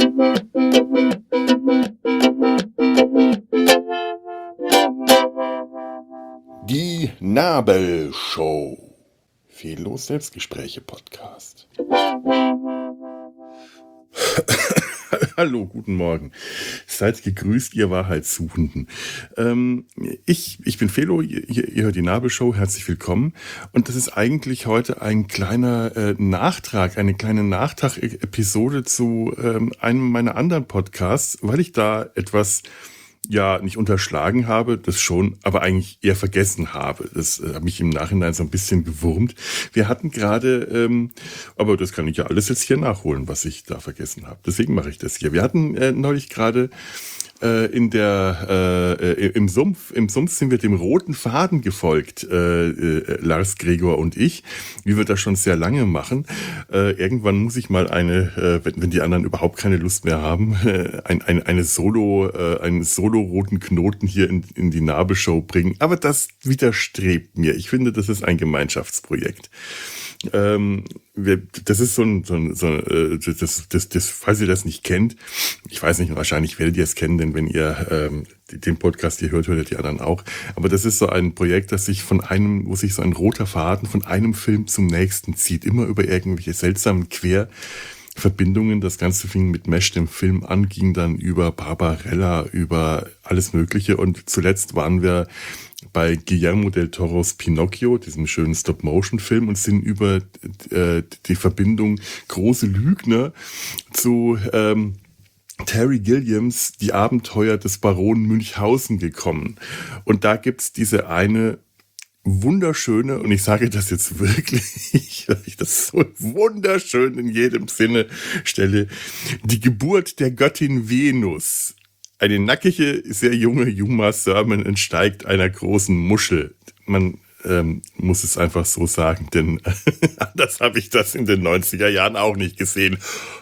Die Nabelshow. Fehllos Selbstgespräche-Podcast. Hallo, guten Morgen. Seid gegrüßt, ihr Wahrheitssuchenden. Ich bin Felo, ihr hört die Nabelshow, herzlich willkommen. Und das ist eigentlich heute ein kleiner Nachtrag, eine kleine Nachtrag-Episode zu einem meiner anderen Podcasts, weil ich da etwas nicht unterschlagen habe, das schon, aber eigentlich eher vergessen habe. Das hat mich im Nachhinein so ein bisschen gewurmt. Wir hatten gerade, aber das kann ich ja alles jetzt hier nachholen, was ich da vergessen habe. Deswegen mache ich das hier. Wir hatten neulich gerade im Sumpf sind wir dem roten Faden gefolgt, Lars, Gregor und ich, wie wir das schon sehr lange machen. Irgendwann muss ich mal wenn die anderen überhaupt keine Lust mehr haben, einen Solo-roten Knoten hier in die Nabelshow bringen. Aber das widerstrebt mir. Ich finde, das ist ein Gemeinschaftsprojekt. Das ist falls ihr das nicht kennt, ich weiß nicht, wahrscheinlich werdet ihr es kennen, denn wenn ihr den Podcast hier hört, hört ihr die anderen auch. Aber das ist so ein Projekt, wo sich so ein roter Faden von einem Film zum nächsten zieht, immer über irgendwelche seltsamen Querverbindungen. Das Ganze fing mit Mesh, dem Film an, ging dann über Barbarella, über alles Mögliche und zuletzt waren wir bei Guillermo del Toros Pinocchio, diesem schönen Stop-Motion-Film, und sind über die Verbindung große Lügner zu Terry Gilliams Die Abenteuer des Baron Münchhausen gekommen. Und da gibt's diese eine wunderschöne, und ich sage das jetzt wirklich, weil ich das so wunderschön in jedem Sinne stelle, die Geburt der Göttin Venus. Eine nackige, sehr junge Uma Thurman entsteigt einer großen Muschel. Man muss es einfach so sagen, denn anders habe ich das in den 90er Jahren auch nicht gesehen.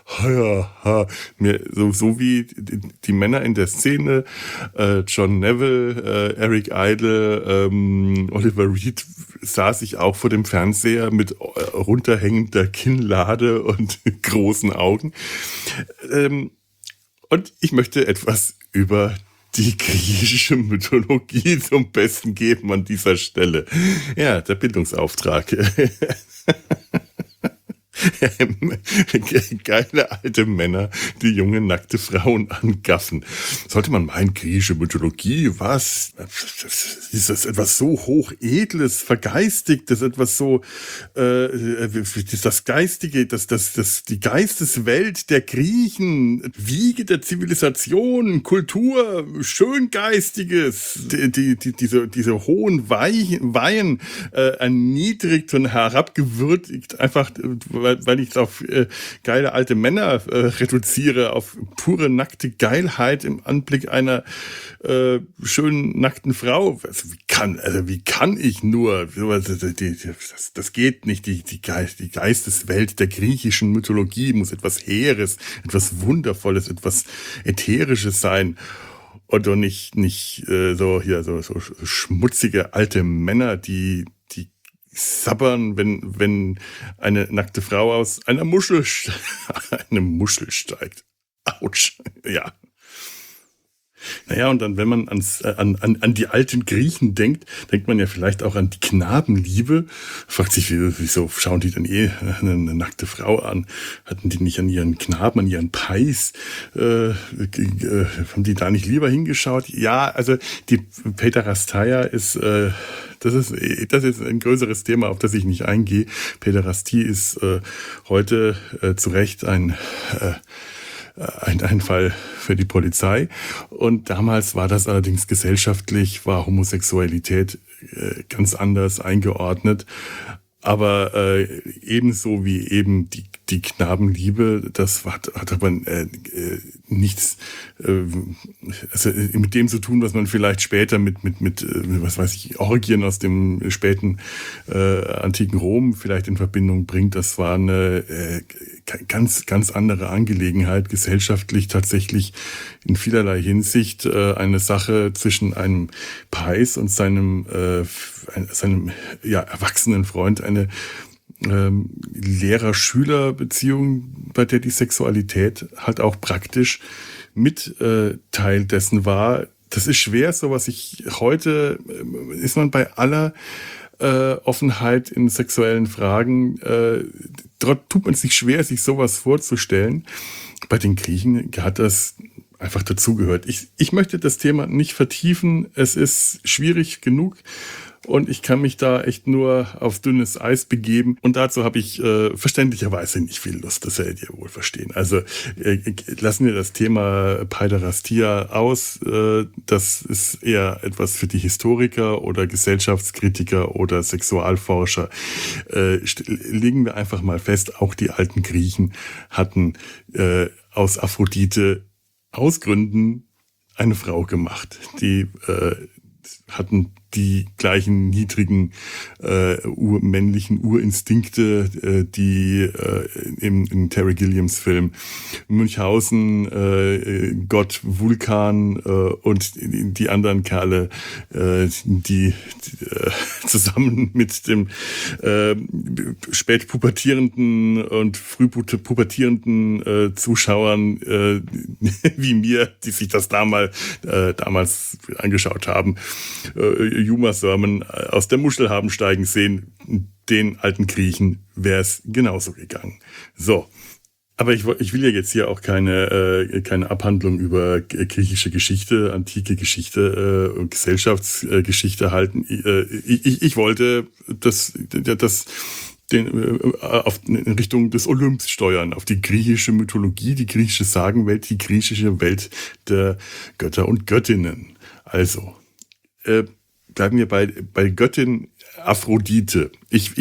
So wie die Männer in der Szene, John Neville, Eric Idle, Oliver Reed, saß ich auch vor dem Fernseher mit runterhängender Kinnlade und großen Augen. Und ich möchte etwas über die griechische Mythologie zum Besten geben an dieser Stelle. Ja, der Bildungsauftrag. Geile alte Männer, die junge, nackte Frauen angaffen. Sollte man meinen, griechische Mythologie, was? Ist das etwas so hochedles, vergeistigtes, etwas so, das Geistige, die Geisteswelt der Griechen, Wiege der Zivilisation, Kultur, Schöngeistiges, diese hohen Weihen, erniedrigt und herabgewürdigt, einfach, weil ich es auf geile alte Männer reduziere, auf pure nackte Geilheit im Anblick einer schönen nackten Frau. Also wie kann ich nur? Das geht nicht. Die Geisteswelt der griechischen Mythologie muss etwas Heeres, etwas Wundervolles, etwas Ätherisches sein. Und doch nicht so schmutzige alte Männer, die sabbern, wenn eine nackte Frau aus einer Muschel steigt. Autsch, ja. Naja, und dann, wenn man an die alten Griechen denkt man ja vielleicht auch an die Knabenliebe. Fragt sich, wieso schauen die denn eine nackte Frau an? Hatten die nicht an ihren Knaben, an ihren Pais, haben die da nicht lieber hingeschaut? Ja, also die Päderasteia ist, das ist ein größeres Thema, auf das ich nicht eingehe. Päderastie ist heute zu Recht ein Fall für die Polizei. Und damals war das allerdings gesellschaftlich, war Homosexualität ganz anders eingeordnet. Aber ebenso wie eben die Knabenliebe, das hat aber nichts also mit dem zu tun, was man vielleicht später mit was weiß ich, Orgien aus dem späten antiken Rom vielleicht in Verbindung bringt. Das war eine ganz, ganz andere Angelegenheit, gesellschaftlich tatsächlich in vielerlei Hinsicht eine Sache zwischen einem Pais und seinem erwachsenen Freund, eine Lehrer-Schüler-Beziehung, bei der die Sexualität halt auch praktisch mit Teil dessen war. Das ist schwer, heute ist man bei aller Offenheit in sexuellen Fragen, dort tut man sich schwer, sich sowas vorzustellen. Bei den Griechen hat das einfach dazugehört. Ich möchte das Thema nicht vertiefen. Es ist schwierig genug und ich kann mich da echt nur auf dünnes Eis begeben. Und dazu habe ich verständlicherweise nicht viel Lust. Das werdet ihr wohl verstehen. Also lassen wir das Thema Paiderastia aus. Das ist eher etwas für die Historiker oder Gesellschaftskritiker oder Sexualforscher. Legen wir einfach mal fest, auch die alten Griechen hatten aus Aphrodite aus Gründen eine Frau gemacht. Die hatten die gleichen niedrigen männlichen Urinstinkte, die in Terry Gilliams Film Münchhausen, Gott Vulkan und die anderen Kerle, die zusammen mit dem spät pubertierenden und früh pubertierenden Zuschauern wie mir, die sich das damals angeschaut haben, Uma Thurman aus der Muschel haben steigen sehen, den alten Griechen wäre es genauso gegangen. So, aber ich will ja jetzt hier auch keine Abhandlung über griechische Geschichte, antike Geschichte und Gesellschaftsgeschichte halten. Ich wollte in Richtung des Olymps steuern, auf die griechische Mythologie, die griechische Sagenwelt, die griechische Welt der Götter und Göttinnen. Also, bleiben wir bei Göttin Aphrodite. Ich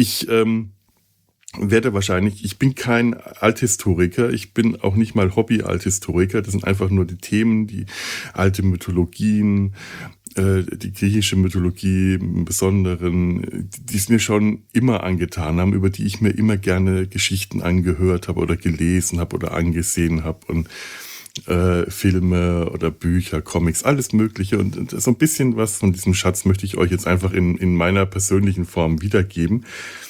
bin kein Althistoriker, ich bin auch nicht mal Hobby-Althistoriker, das sind einfach nur die Themen, die alte Mythologien, die griechische Mythologie im Besonderen, die es mir schon immer angetan haben, über die ich mir immer gerne Geschichten angehört habe oder gelesen habe oder angesehen habe und Filme oder Bücher, Comics, alles Mögliche. Und so ein bisschen was von diesem Schatz möchte ich euch jetzt einfach in meiner persönlichen Form wiedergeben.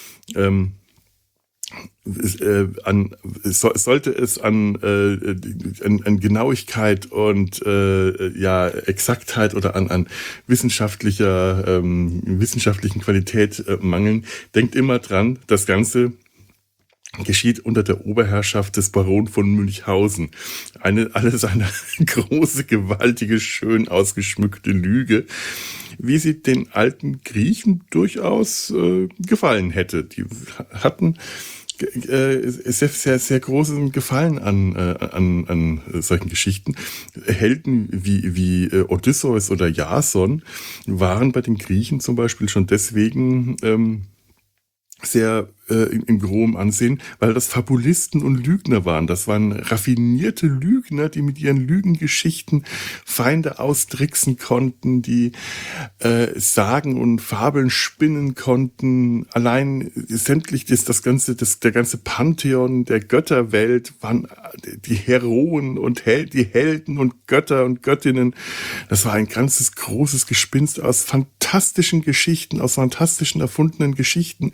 Sollte es an Genauigkeit und Exaktheit oder an wissenschaftlichen Qualität mangeln, denkt immer dran, das Ganze geschieht unter der Oberherrschaft des Baron von Münchhausen. Alles eine große, gewaltige, schön ausgeschmückte Lüge, wie sie den alten Griechen durchaus gefallen hätte. Die hatten sehr, sehr, sehr großen Gefallen an solchen Geschichten. Helden wie Odysseus oder Jason waren bei den Griechen zum Beispiel schon deswegen sehr in großem Ansehen, weil das Fabulisten und Lügner waren. Das waren raffinierte Lügner, die mit ihren Lügengeschichten Feinde austricksen konnten, die Sagen und Fabeln spinnen konnten. Allein sämtlich der ganze Pantheon der Götterwelt waren die Heroen und die Helden und Götter und Göttinnen. Das war ein ganzes großes Gespinst aus fantastischen Geschichten, aus fantastischen erfundenen Geschichten,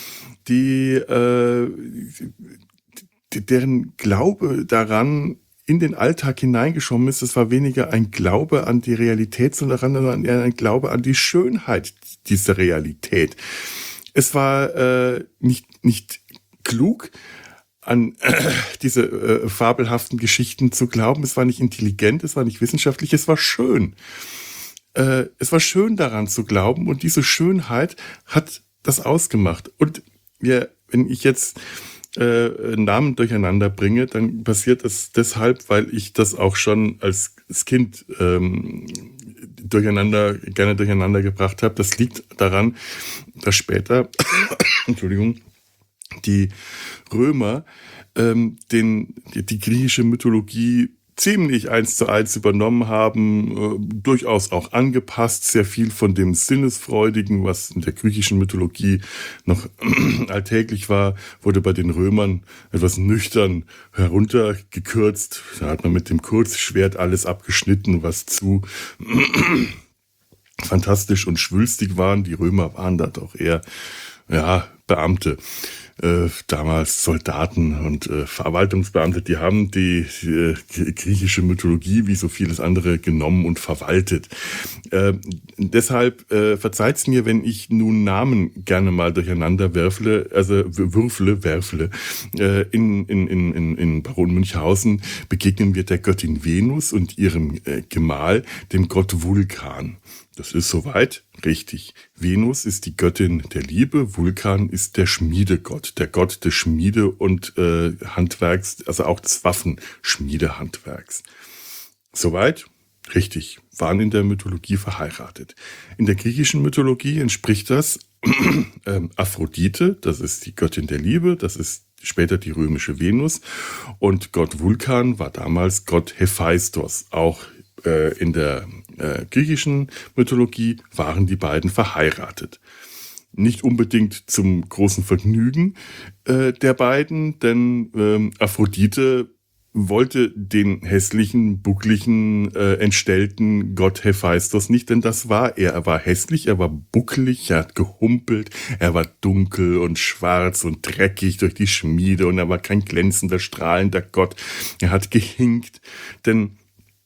deren Glaube daran in den Alltag hineingeschwommen ist. Das war weniger ein Glaube an die Realität, sondern eher ein Glaube an die Schönheit dieser Realität. Es war nicht klug, an diese fabelhaften Geschichten zu glauben. Es war nicht intelligent, es war nicht wissenschaftlich, es war schön. Es war schön daran zu glauben und diese Schönheit hat das ausgemacht. Und wenn ich jetzt Namen durcheinander bringe, dann passiert das deshalb, weil ich das auch schon als Kind gerne durcheinander gebracht habe. Das liegt daran, dass später, die Römer die griechische Mythologie ziemlich 1:1 übernommen haben, durchaus auch angepasst. Sehr viel von dem Sinnesfreudigen, was in der griechischen Mythologie noch alltäglich war, wurde bei den Römern etwas nüchtern heruntergekürzt. Da hat man mit dem Kurzschwert alles abgeschnitten, was zu fantastisch und schwülstig waren. Die Römer waren da doch eher ja, Beamte, damals Soldaten und Verwaltungsbeamte, die haben die griechische Mythologie wie so vieles andere genommen und verwaltet. Deshalb verzeiht's mir, wenn ich nun Namen gerne mal durcheinander werfle. In Baron Münchhausen begegnen wir der Göttin Venus und ihrem Gemahl, dem Gott Vulkan. Das ist soweit richtig. Venus ist die Göttin der Liebe, Vulkan ist der Schmiedegott, der Gott des Schmiede- und Handwerks, also auch des Waffenschmiedehandwerks. Soweit richtig, waren in der Mythologie verheiratet. In der griechischen Mythologie entspricht das Aphrodite, das ist die Göttin der Liebe, das ist später die römische Venus, und Gott Vulkan war damals Gott Hephaistos, auch in der griechischen Mythologie waren die beiden verheiratet. Nicht unbedingt zum großen Vergnügen der beiden, denn Aphrodite wollte den hässlichen, buckligen, entstellten Gott Hephaistos nicht, denn das war er. Er war hässlich, er war bucklig, er hat gehumpelt, er war dunkel und schwarz und dreckig durch die Schmiede und er war kein glänzender, strahlender Gott. Er hat gehinkt, denn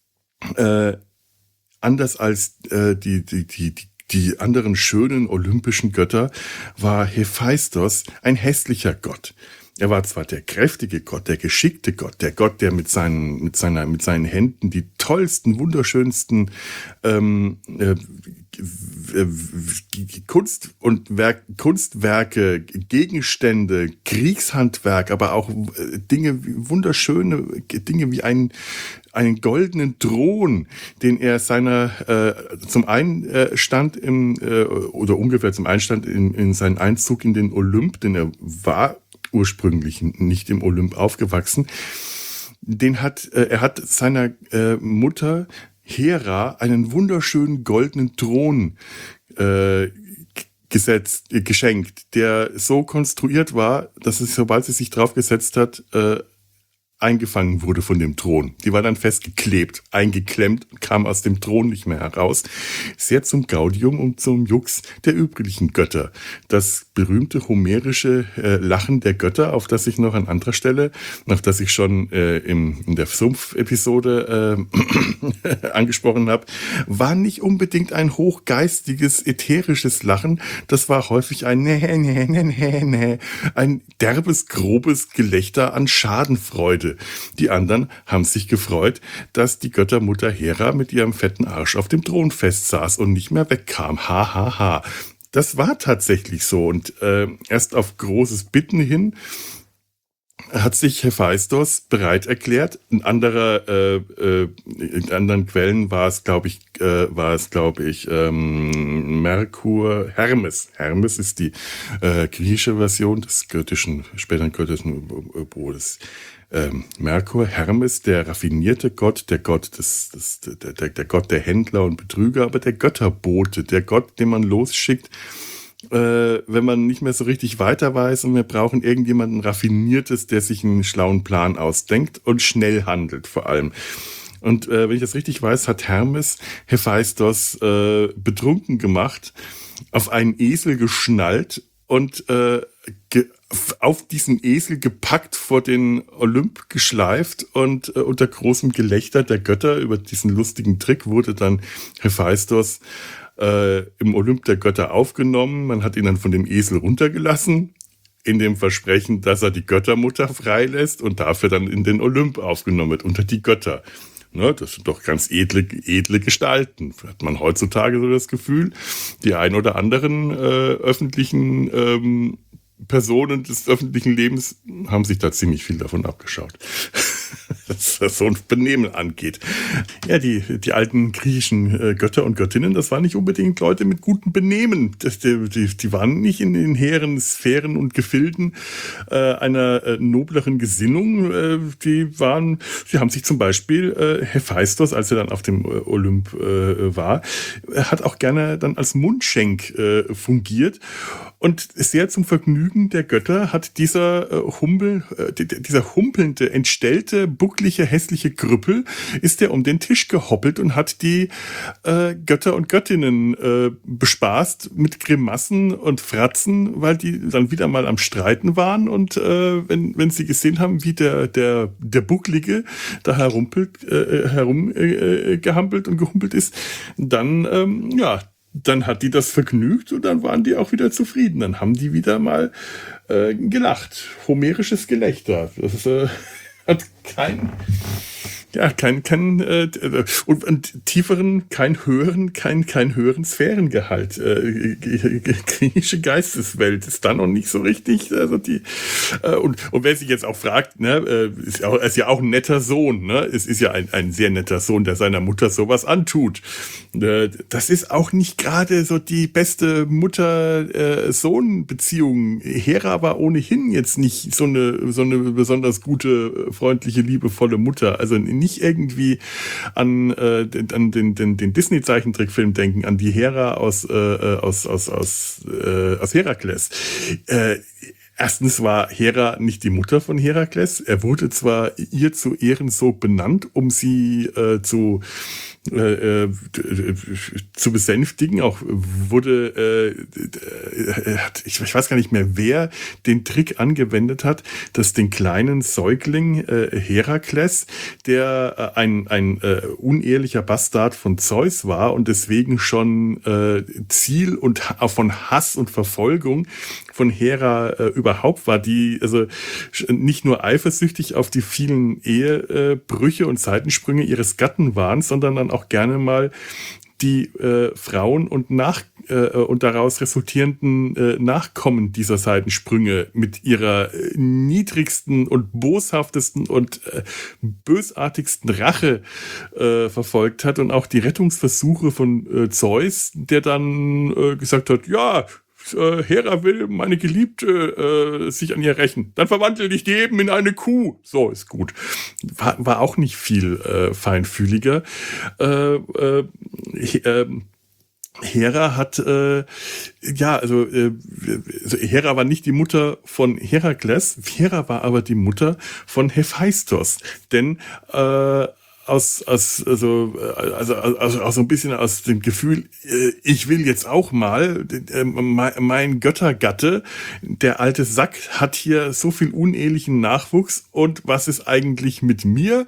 anders als die anderen schönen olympischen Götter war Hephaistos ein hässlicher Gott. Er war zwar der kräftige Gott, der geschickte Gott, der Gott, der mit seinen Händen die tollsten, wunderschönsten Kunstwerke, Gegenstände, Kriegshandwerk, aber auch wunderschöne Dinge wie einen goldenen Thron, den er zum Einstand in seinen Einzug in den Olymp, denn er war ursprünglich nicht im Olymp aufgewachsen. Er hat seiner Mutter Hera einen wunderschönen goldenen Thron geschenkt, der so konstruiert war, dass es, sobald sie sich drauf gesetzt hat, eingefangen wurde von dem Thron. Die war dann festgeklebt, eingeklemmt und kam aus dem Thron nicht mehr heraus. Sehr zum Gaudium und zum Jux der übrigen Götter. Das berühmte homerische Lachen der Götter, auf das ich noch an anderer Stelle, auf das ich schon in der Sumpf-Episode angesprochen habe, war nicht unbedingt ein hochgeistiges, ätherisches Lachen. Das war häufig ein ein derbes, grobes Gelächter an Schadenfreude. Die anderen haben sich gefreut, dass die Göttermutter Hera mit ihrem fetten Arsch auf dem Thron festsaß und nicht mehr wegkam. Ha, ha, ha. Das war tatsächlich so. Und erst auf großes Bitten hin hat sich Hephaistos bereit erklärt. In anderen Quellen war es, glaube ich, Merkur, Hermes. Hermes ist die griechische Version des späteren göttischen Brotes. Merkur, Hermes, der raffinierte Gott, der Gott der Gott der Händler und Betrüger, aber der Götterbote, der Gott, den man losschickt, wenn man nicht mehr so richtig weiter weiß und wir brauchen irgendjemanden Raffiniertes, der sich einen schlauen Plan ausdenkt und schnell handelt vor allem. Und wenn ich das richtig weiß, hat Hermes Hephaistos betrunken gemacht, auf einen Esel geschnallt und auf diesen Esel gepackt, vor den Olymp geschleift und unter großem Gelächter der Götter über diesen lustigen Trick wurde dann Hephaistos im Olymp der Götter aufgenommen. Man hat ihn dann von dem Esel runtergelassen, in dem Versprechen, dass er die Göttermutter freilässt und dafür dann in den Olymp aufgenommen wird, unter die Götter. Ne, das sind doch ganz edle Gestalten. Hat man heutzutage so das Gefühl, die ein oder anderen öffentlichen Personen des öffentlichen Lebens haben sich da ziemlich viel davon abgeschaut, was so ein Benehmen angeht. Ja, die alten griechischen Götter und Göttinnen, das waren nicht unbedingt Leute mit gutem Benehmen. Die waren nicht in den hehren Sphären und Gefilden einer nobleren Gesinnung. Sie haben sich zum Beispiel Hephaistos, als er dann auf dem Olymp war, hat auch gerne dann als Mundschenk fungiert. Und sehr zum Vergnügen der Götter hat dieser humpelnde, entstellte, bucklige bucklige, hässliche Krüppel, ist er um den Tisch gehoppelt und hat die Götter und Göttinnen bespaßt mit Grimassen und Fratzen, weil die dann wieder mal am Streiten waren und wenn sie gesehen haben, wie der Bucklige da herumgehampelt und gehumpelt ist, dann dann hat die das vergnügt und dann waren die auch wieder zufrieden. Dann haben die wieder mal gelacht. Homerisches Gelächter. Das hat und tieferen, keinen höheren Sphärengehalt. Griechische Geisteswelt ist da noch nicht so richtig. Also und wer sich jetzt auch fragt, ne, ist ja auch ein netter Sohn, ne? Es ist ja ein sehr netter Sohn, der seiner Mutter sowas antut. Das ist auch nicht gerade so die beste Mutter-Sohn-Beziehung. Hera war ohnehin jetzt nicht so eine besonders gute, freundliche, liebevolle Mutter. Also nicht irgendwie an den Disney-Zeichentrickfilm denken, an die Hera aus Herakles. Erstens war Hera nicht die Mutter von Herakles. Er wurde zwar ihr zu Ehren so benannt, um sie zu besänftigen. Auch wurde, ich weiß gar nicht mehr, wer den Trick angewendet hat, dass den kleinen Säugling Herakles, der ein unehrlicher Bastard von Zeus war und deswegen schon Ziel von Hass und Verfolgung von Hera überhaupt war, die also nicht nur eifersüchtig auf die vielen Ehebrüche und Seitensprünge ihres Gatten waren, sondern dann auch gerne mal die Frauen und daraus resultierenden Nachkommen dieser Seitensprünge mit ihrer niedrigsten und boshaftesten und bösartigsten Rache verfolgt hat und auch die Rettungsversuche von Zeus, der dann gesagt hat, ja, Hera will, meine Geliebte, sich an ihr rächen. Dann verwandle dich die eben in eine Kuh. So, ist gut. War auch nicht viel feinfühliger. Hera hat, Hera war nicht die Mutter von Herakles. Hera war aber die Mutter von Hephaistos. Denn auch so ein bisschen aus dem Gefühl, ich will jetzt auch mal, mein Göttergatte, der alte Sack, hat hier so viel unehelichen Nachwuchs und was ist eigentlich mit mir?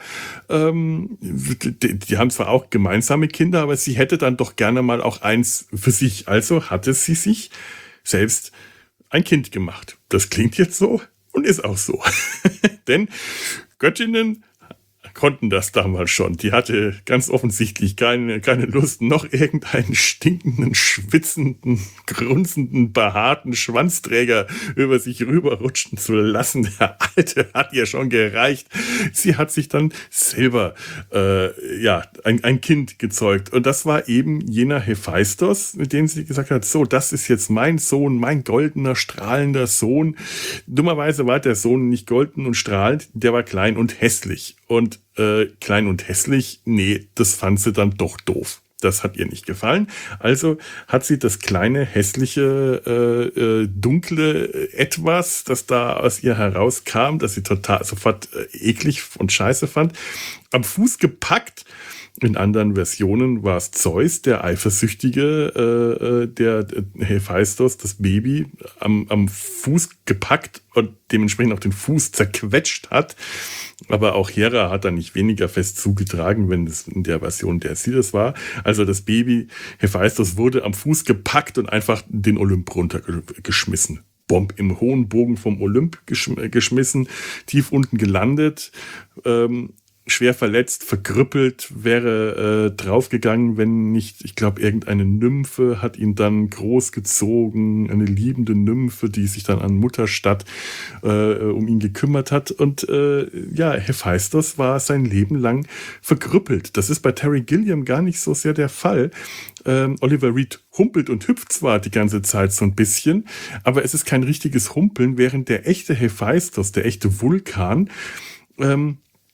Die haben zwar auch gemeinsame Kinder, aber sie hätte dann doch gerne mal auch eins für sich. Also hatte sie sich selbst ein Kind gemacht. Das klingt jetzt so und ist auch so. Denn Göttinnen konnten das damals schon. Die hatte ganz offensichtlich keine Lust, noch irgendeinen stinkenden, schwitzenden, grunzenden, behaarten Schwanzträger über sich rüberrutschen zu lassen. Der Alte hat ihr schon gereicht. Sie hat sich dann selber ein Kind gezeugt. Und das war eben jener Hephaistos, mit dem sie gesagt hat, so, das ist jetzt mein Sohn, mein goldener, strahlender Sohn. Dummerweise war der Sohn nicht golden und strahlend, der war klein und hässlich. Und klein und hässlich, nee, das fand sie dann doch doof. Das hat ihr nicht gefallen. Also hat sie das kleine, hässliche, dunkle Etwas, das da aus ihr herauskam, das sie sofort eklig und scheiße fand, am Fuß gepackt. In anderen Versionen war es Zeus, der Eifersüchtige, der Hephaistos, das Baby, am Fuß gepackt und dementsprechend auch den Fuß zerquetscht hat. Aber auch Hera hat da nicht weniger fest zugetragen, wenn es in der Version, der sie das war. Also das Baby Hephaistos wurde am Fuß gepackt und einfach den Olymp runtergeschmissen. Bomb im hohen Bogen vom Olymp geschmissen, tief unten gelandet, schwer verletzt, verkrüppelt, wäre draufgegangen, wenn nicht, ich glaube, irgendeine Nymphe hat ihn dann großgezogen, eine liebende Nymphe, die sich dann an Mutterstadt um ihn gekümmert hat. Und Hephaistos war sein Leben lang verkrüppelt. Das ist bei Terry Gilliam gar nicht so sehr der Fall. Oliver Reed humpelt und hüpft zwar die ganze Zeit so ein bisschen, aber es ist kein richtiges Humpeln, während der echte Hephaistos, der echte Vulkan,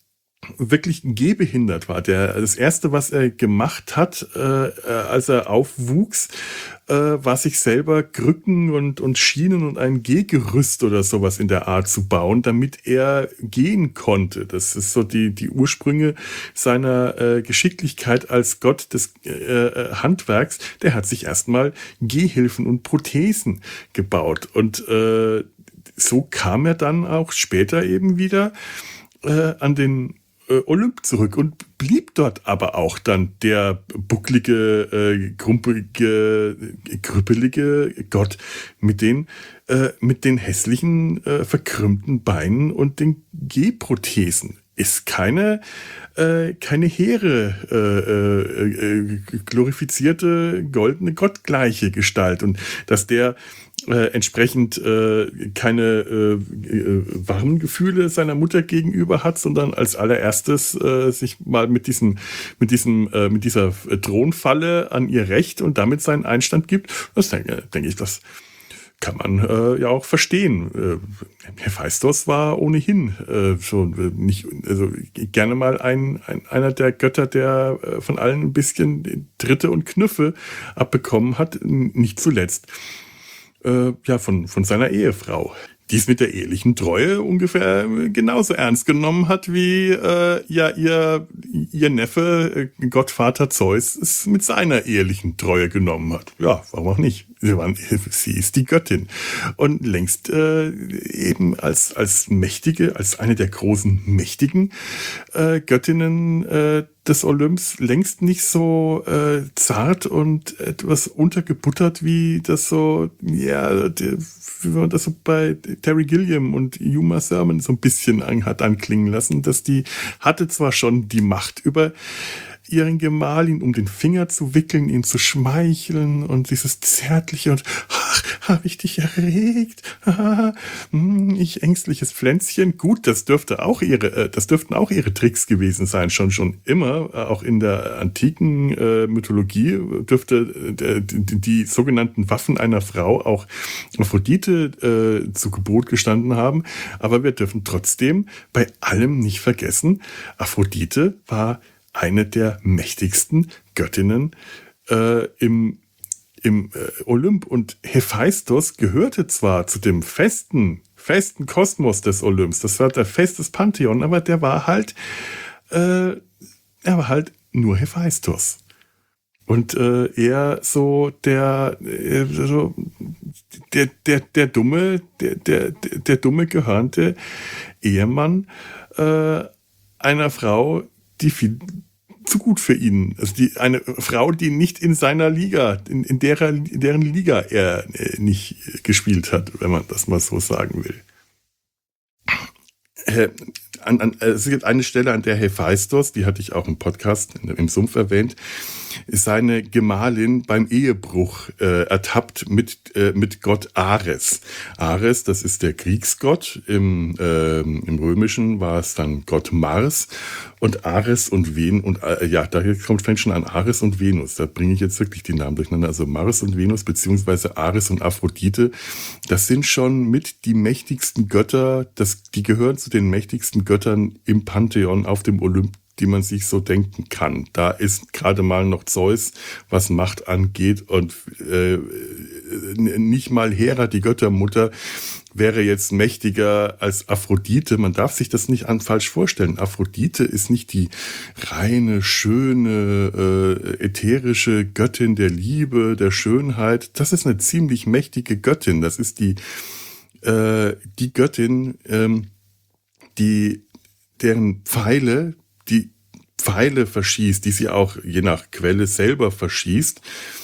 wirklich gehbehindert war. Das Erste, was er gemacht hat, als er aufwuchs, war sich selber Krücken und Schienen und ein Gehgerüst oder sowas in der Art zu bauen, damit er gehen konnte. Das ist so die Ursprünge seiner Geschicklichkeit als Gott des Handwerks. Der hat sich erstmal Gehhilfen und Prothesen gebaut. Und so kam er dann auch später eben wieder an den Olymp zurück und blieb dort aber auch dann der bucklige, krumpelige, krüppelige Gott mit den hässlichen, verkrümmten Beinen und den Gehprothesen. Ist keine hehre, glorifizierte, goldene, gottgleiche Gestalt. Und dass der entsprechend keine warmen Gefühle seiner Mutter gegenüber hat, sondern als allererstes sich mal mit dieser Thronfalle an ihr rächt und damit seinen Einstand gibt. Das denke ich, das kann man ja auch verstehen. Hephaistos war ohnehin nicht, also gerne mal einer der Götter, der von allen ein bisschen Tritte und Knüffe abbekommen hat, nicht zuletzt von seiner Ehefrau, die es mit der ehelichen Treue ungefähr genauso ernst genommen hat, wie ihr Neffe, Gottvater Zeus, es mit seiner ehelichen Treue genommen hat. Ja, warum auch nicht? Sie ist die Göttin. Und längst eben als mächtige, als eine der großen mächtigen Göttinnen des Olymps, längst nicht so zart und etwas untergebuttert, wie das so, wie man das so bei Terry Gilliam und Uma Thurman so ein bisschen hat anklingen lassen, dass die hatte zwar schon die Macht über ihren Gemahl, ihn um den Finger zu wickeln, ihn zu schmeicheln und dieses zärtliche und habe ich dich erregt? Ich ängstliches Pflänzchen. Gut, das dürften auch ihre Tricks gewesen sein, schon immer. Auch in der antiken Mythologie dürfte die sogenannten Waffen einer Frau auch Aphrodite zu Gebot gestanden haben. Aber wir dürfen trotzdem bei allem nicht vergessen, Aphrodite war eine der mächtigsten Göttinnen im Olymp. Und Hephaistos gehörte zwar zu dem festen Kosmos des Olymps, das war der festes Pantheon, aber er war halt nur Hephaistos. Und eher so der dumme gehörnte Ehemann einer Frau, die viel zu gut für ihn, also eine Frau, die nicht in seiner Liga, in deren Liga er nicht gespielt hat, wenn man das mal so sagen will. Es gibt eine Stelle, an der Hephaistos, die hatte ich auch im Podcast im Sumpf erwähnt, seine Gemahlin beim Ehebruch ertappt mit Gott Ares. Ares, das ist der Kriegsgott. Im Römischen war es dann Gott Mars. Und Ares und Venus, und fängt schon an Ares und Venus. Da bringe ich jetzt wirklich die Namen durcheinander. Also Mars und Venus, beziehungsweise Ares und Aphrodite, das sind schon mit die mächtigsten Götter, die gehören zu den mächtigsten Göttern im Pantheon auf dem Olymp, die man sich so denken kann. Da ist gerade mal noch Zeus, was Macht angeht, und nicht mal Hera, die Göttermutter, wäre jetzt mächtiger als Aphrodite. Man darf sich das nicht falsch vorstellen. Aphrodite ist nicht die reine, schöne, ätherische Göttin der Liebe, der Schönheit. Das ist eine ziemlich mächtige Göttin. Das ist die Göttin, deren Pfeile verschießt, die sie auch je nach Quelle selber verschießt,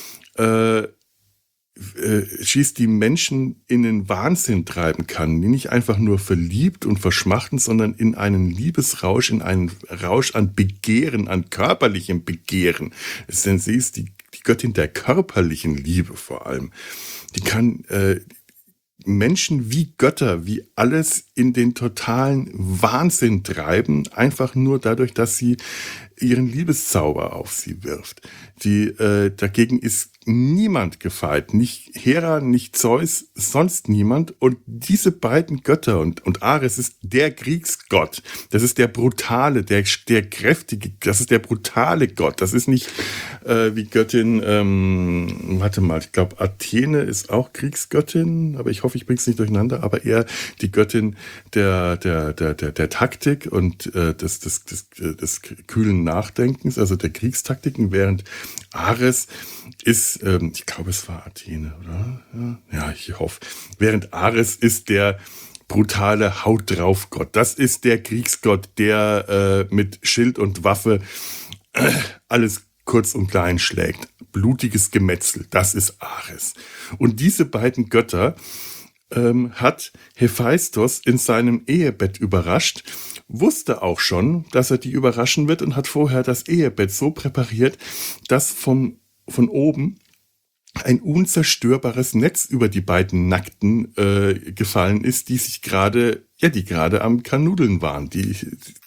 schießt, die Menschen in den Wahnsinn treiben kann, die nicht einfach nur verliebt und verschmachten, sondern in einen Liebesrausch, in einen Rausch an Begehren, an körperlichem Begehren. Denn sie ist die Göttin der körperlichen Liebe vor allem. Die kann Menschen wie Götter, wie alles in den totalen Wahnsinn treiben, einfach nur dadurch, dass sie ihren Liebeszauber auf sie wirft. Dagegen ist niemand gefeit, nicht Hera, nicht Zeus, sonst niemand. Und diese beiden Götter, und Ares ist der Kriegsgott, das ist der brutale, der kräftige, das ist der brutale Gott. Das ist nicht wie Göttin, warte mal, ich glaube Athene ist auch Kriegsgöttin, aber ich hoffe, ich bringe es nicht durcheinander, aber eher die Göttin der Taktik und des kühlen Nachdenkens, also der Kriegstaktiken, während Ares ist, ich glaube, es war Athene, oder? Ja, ich hoffe. Während Ares ist der brutale Haut drauf Gott. Das ist der Kriegsgott, der mit Schild und Waffe alles kurz und klein schlägt. Blutiges Gemetzel, das ist Ares. Und diese beiden Götter hat Hephaistos in seinem Ehebett überrascht, wusste auch schon, dass er die überraschen wird und hat vorher das Ehebett so präpariert, dass von oben ein unzerstörbares Netz über die beiden Nackten gefallen ist, die gerade am Kanudeln waren, die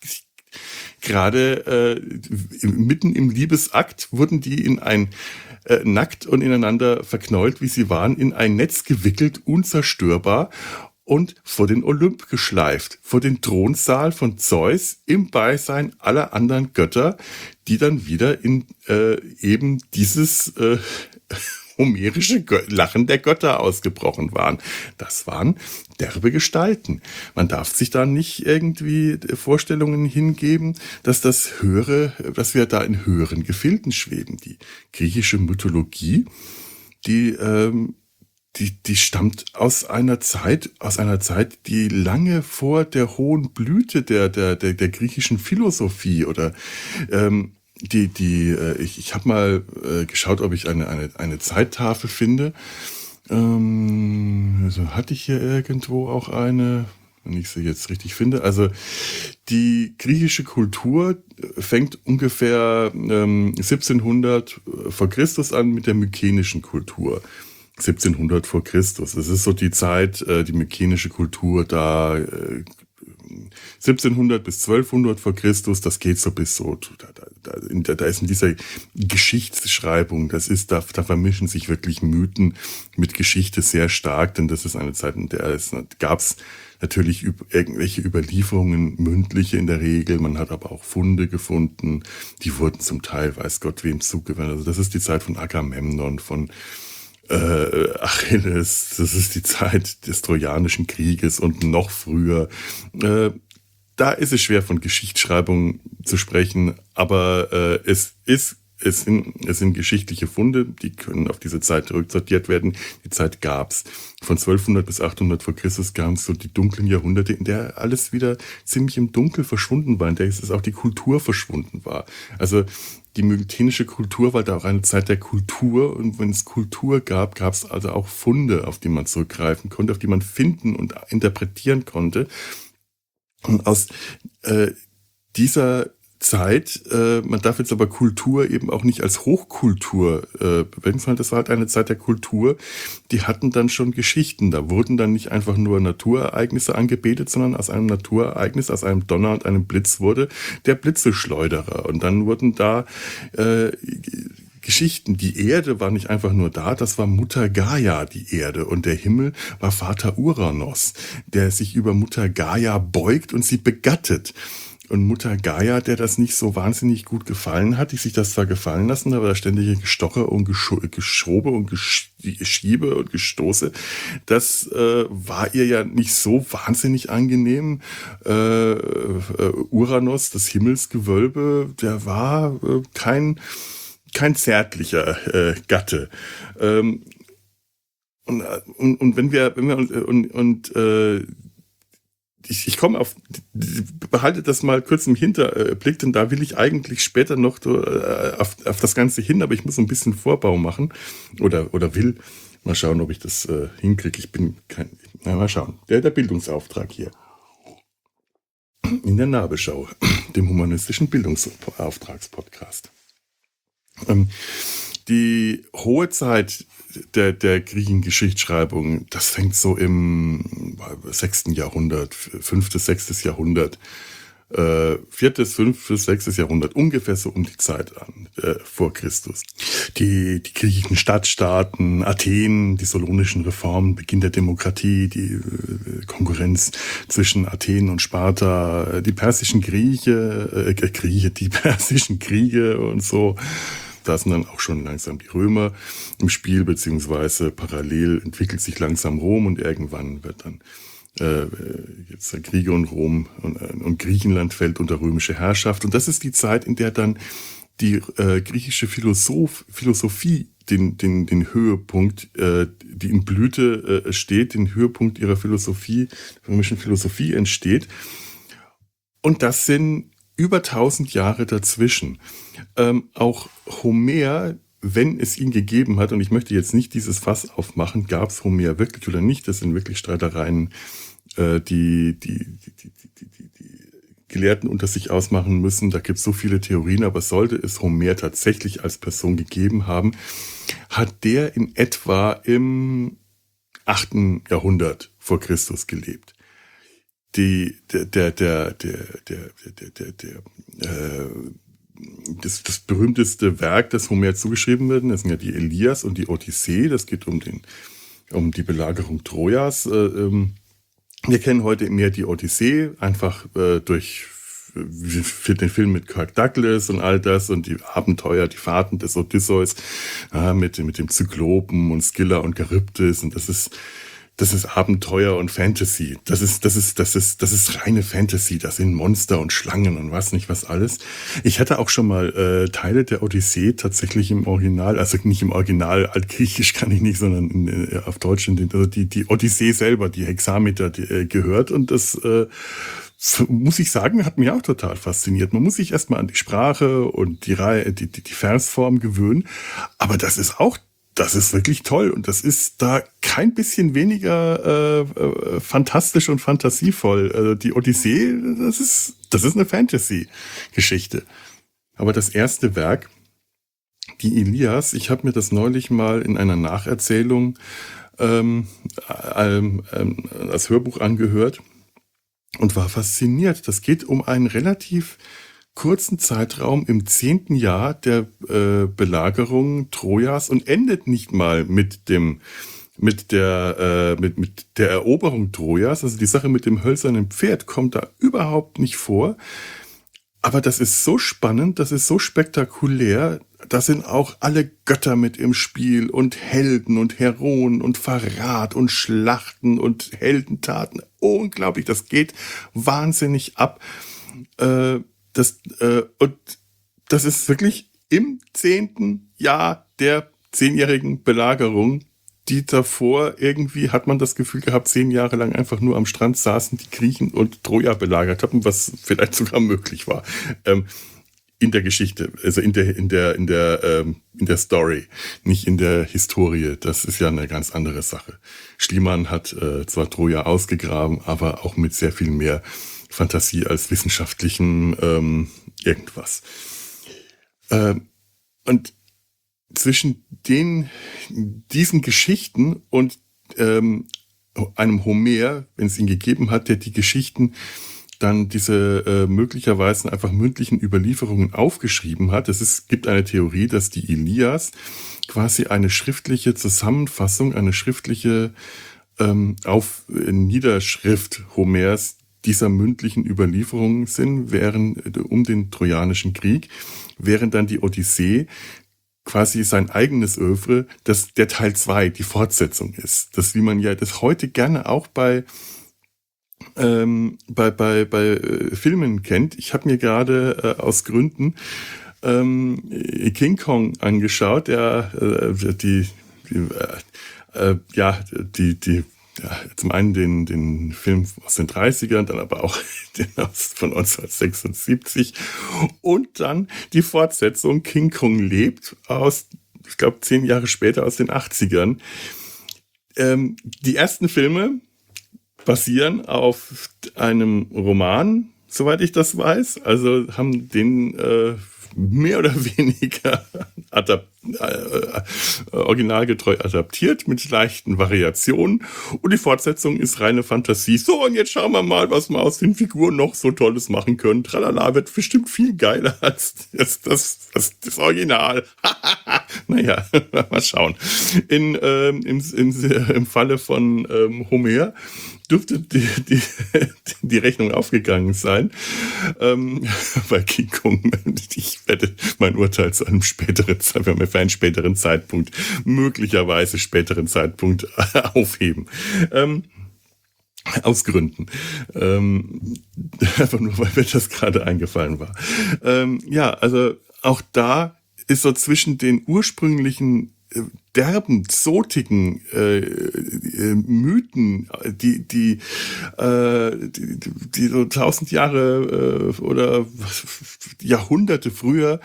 gerade mitten im Liebesakt wurden die in ein nackt und ineinander verknäult, wie sie waren, in ein Netz gewickelt, unzerstörbar und vor den Olymp geschleift, vor den Thronsaal von Zeus im Beisein aller anderen Götter, die dann wieder in eben dieses homerische Lachen der Götter ausgebrochen waren. Das waren derbe Gestalten. Man darf sich da nicht irgendwie Vorstellungen hingeben, dass dass wir da in höheren Gefilden schweben. Die griechische Mythologie, die stammt aus einer Zeit, die lange vor der hohen Blüte der griechischen Philosophie oder ich habe mal geschaut, ob ich eine Zeittafel finde. Also hatte ich hier irgendwo auch eine, wenn ich sie jetzt richtig finde. Also die griechische Kultur fängt ungefähr 1700 vor Christus an mit der mykenischen Kultur. 1700 vor Christus. Das ist so die Zeit, die mykenische Kultur da 1700 bis 1200 vor Christus, das geht so bis so, da ist in dieser Geschichtsschreibung, da vermischen sich wirklich Mythen mit Geschichte sehr stark, denn das ist eine Zeit, in der gab es natürlich irgendwelche Überlieferungen, mündliche in der Regel, man hat aber auch Funde gefunden, die wurden zum Teil, weiß Gott wem zugewandt. Also das ist die Zeit von Agamemnon, von Achilles, das ist die Zeit des Trojanischen Krieges und noch früher. Da ist es schwer von Geschichtsschreibung zu sprechen, aber es sind geschichtliche Funde, die können auf diese Zeit zurücksortiert werden. Die Zeit gab's. Von 1200 bis 800 vor Christus gab es so die dunklen Jahrhunderte, in der alles wieder ziemlich im Dunkel verschwunden war, in der es auch die Kultur verschwunden war. Also die mykenische Kultur war da auch eine Zeit der Kultur, und wenn es Kultur gab, gab es also auch Funde, auf die man zurückgreifen konnte, auf die man finden und interpretieren konnte. Und aus dieser Zeit, man darf jetzt aber Kultur eben auch nicht als Hochkultur bewerten, das war halt eine Zeit der Kultur, die hatten dann schon Geschichten, da wurden dann nicht einfach nur Naturereignisse angebetet, sondern aus einem Naturereignis, aus einem Donner und einem Blitz wurde der Blitzeschleuderer, und dann wurden da Geschichten. Die Erde war nicht einfach nur da, das war Mutter Gaia, die Erde. Und der Himmel war Vater Uranos, der sich über Mutter Gaia beugt und sie begattet. Und Mutter Gaia, der das nicht so wahnsinnig gut gefallen hat, die sich das zwar gefallen lassen, aber da ständige Gestoche und Geschobe und Geschiebe und Gestoße, das war ihr ja nicht so wahnsinnig angenehm. Uranos, das Himmelsgewölbe, der war kein zärtlicher Gatte. Ich komme behalte das mal kurz im Hinterblick, denn da will ich eigentlich später noch auf das Ganze hin, aber ich muss ein bisschen Vorbau machen oder will. Mal schauen, ob ich das hinkriege. Mal schauen. Der Bildungsauftrag hier. In der Nabelschau, dem humanistischen Bildungsauftragspodcast. Die hohe Zeit der Griechen-Geschichtsschreibung, das fängt so im 6. Jahrhundert, 5., 6. Jahrhundert viertes, fünftes, sechstes Jahrhundert, ungefähr so um die Zeit vor Christus. Die griechischen Stadtstaaten, Athen, die solonischen Reformen, Beginn der Demokratie, die Konkurrenz zwischen Athen und Sparta, die persischen die persischen Kriege und so. Da sind dann auch schon langsam die Römer im Spiel, beziehungsweise parallel entwickelt sich langsam Rom und irgendwann wird dann jetzt der Kriege und Rom und Griechenland fällt unter römische Herrschaft. Und das ist die Zeit, in der dann die griechische Philosophie den Höhepunkt, die in Blüte steht, den Höhepunkt ihrer Philosophie, der römischen Philosophie entsteht. Und das sind über 1000 Jahre dazwischen. Auch Homer, wenn es ihn gegeben hat, und ich möchte jetzt nicht dieses Fass aufmachen, gab es Homer wirklich oder nicht, das sind wirklich Streitereien, die Gelehrten unter sich ausmachen müssen. Da gibt es so viele Theorien, aber sollte es Homer tatsächlich als Person gegeben haben, hat der in etwa im 8. Jahrhundert vor Christus gelebt. Das berühmteste Werk, das Homer zugeschrieben wird, das sind ja die Ilias und die Odyssee. Das geht um die Belagerung Trojas. Wir kennen heute mehr die Odyssee, einfach durch den Film mit Kirk Douglas und all das und die Abenteuer, die Fahrten des Odysseus mit dem Zyklopen und Scylla und Charybdis, und das ist Abenteuer und Fantasy. Das ist reine Fantasy. Das sind Monster und Schlangen und was nicht was alles. Ich hatte auch schon mal Teile der Odyssee tatsächlich im Original, also nicht im Original, altgriechisch kann ich nicht, sondern auf Deutsch, die Odyssee selber, die Hexameter gehört, und das muss ich sagen, hat mich auch total fasziniert. Man muss sich erstmal an die Sprache und die Versform gewöhnen, aber das ist wirklich toll, und das ist da kein bisschen weniger fantastisch und fantasievoll. Also die Odyssee, das ist eine Fantasy-Geschichte. Aber das erste Werk, die Ilias, ich habe mir das neulich mal in einer Nacherzählung als Hörbuch angehört und war fasziniert. Das geht um einen relativ kurzen Zeitraum im 10. Jahr der Belagerung Trojas und endet nicht mal mit der Eroberung Trojas. Also die Sache mit dem hölzernen Pferd kommt da überhaupt nicht vor. Aber das ist so spannend, das ist so spektakulär. Da sind auch alle Götter mit im Spiel und Helden und Heroen und Verrat und Schlachten und Heldentaten. Unglaublich, das geht wahnsinnig ab. Und das ist wirklich im 10. Jahr der 10-jährigen Belagerung, die davor irgendwie, hat man das Gefühl gehabt, 10 Jahre lang einfach nur am Strand saßen, die Griechen und Troja belagert haben, was vielleicht sogar möglich war. In der Geschichte, also in der Story, nicht in der Historie. Das ist ja eine ganz andere Sache. Schliemann hat zwar Troja ausgegraben, aber auch mit sehr viel mehr Fantasie als wissenschaftlichen irgendwas. Und zwischen diesen Geschichten und einem Homer, wenn es ihn gegeben hat, der die Geschichten dann diese möglicherweise einfach mündlichen Überlieferungen aufgeschrieben hat. Gibt eine Theorie, dass die Ilias quasi eine schriftliche Zusammenfassung, eine schriftliche Niederschrift Homers dieser mündlichen Überlieferungen sind, um den Trojanischen Krieg, während dann die Odyssee quasi sein eigenes Övre, der Teil 2, die Fortsetzung ist. Das, wie man ja das heute gerne auch bei Filmen kennt. Ich habe mir gerade aus Gründen King Kong angeschaut, zum einen den Film aus den 30ern, dann aber auch den von 1976 und dann die Fortsetzung King Kong lebt ich glaube 10 Jahre später aus den 80ern. Die ersten Filme basieren auf einem Roman, soweit ich das weiß, also haben den mehr oder weniger originalgetreu adaptiert mit leichten Variationen und die Fortsetzung ist reine Fantasie. So, und jetzt schauen wir mal, was wir aus den Figuren noch so Tolles machen können. Tralala wird bestimmt viel geiler als das Original. Naja, mal schauen. Im Falle von Homer dürfte die Rechnung aufgegangen sein. Bei King Kong, ich werde mein Urteil zu einem für einen späteren Zeitpunkt, möglicherweise späteren Zeitpunkt aufheben. Aus Gründen. Einfach nur, weil mir das gerade eingefallen war. Ja, also auch da ist so zwischen den ursprünglichen derben, zotigen Mythen, die so 1000 Jahre oder Jahrhunderte früher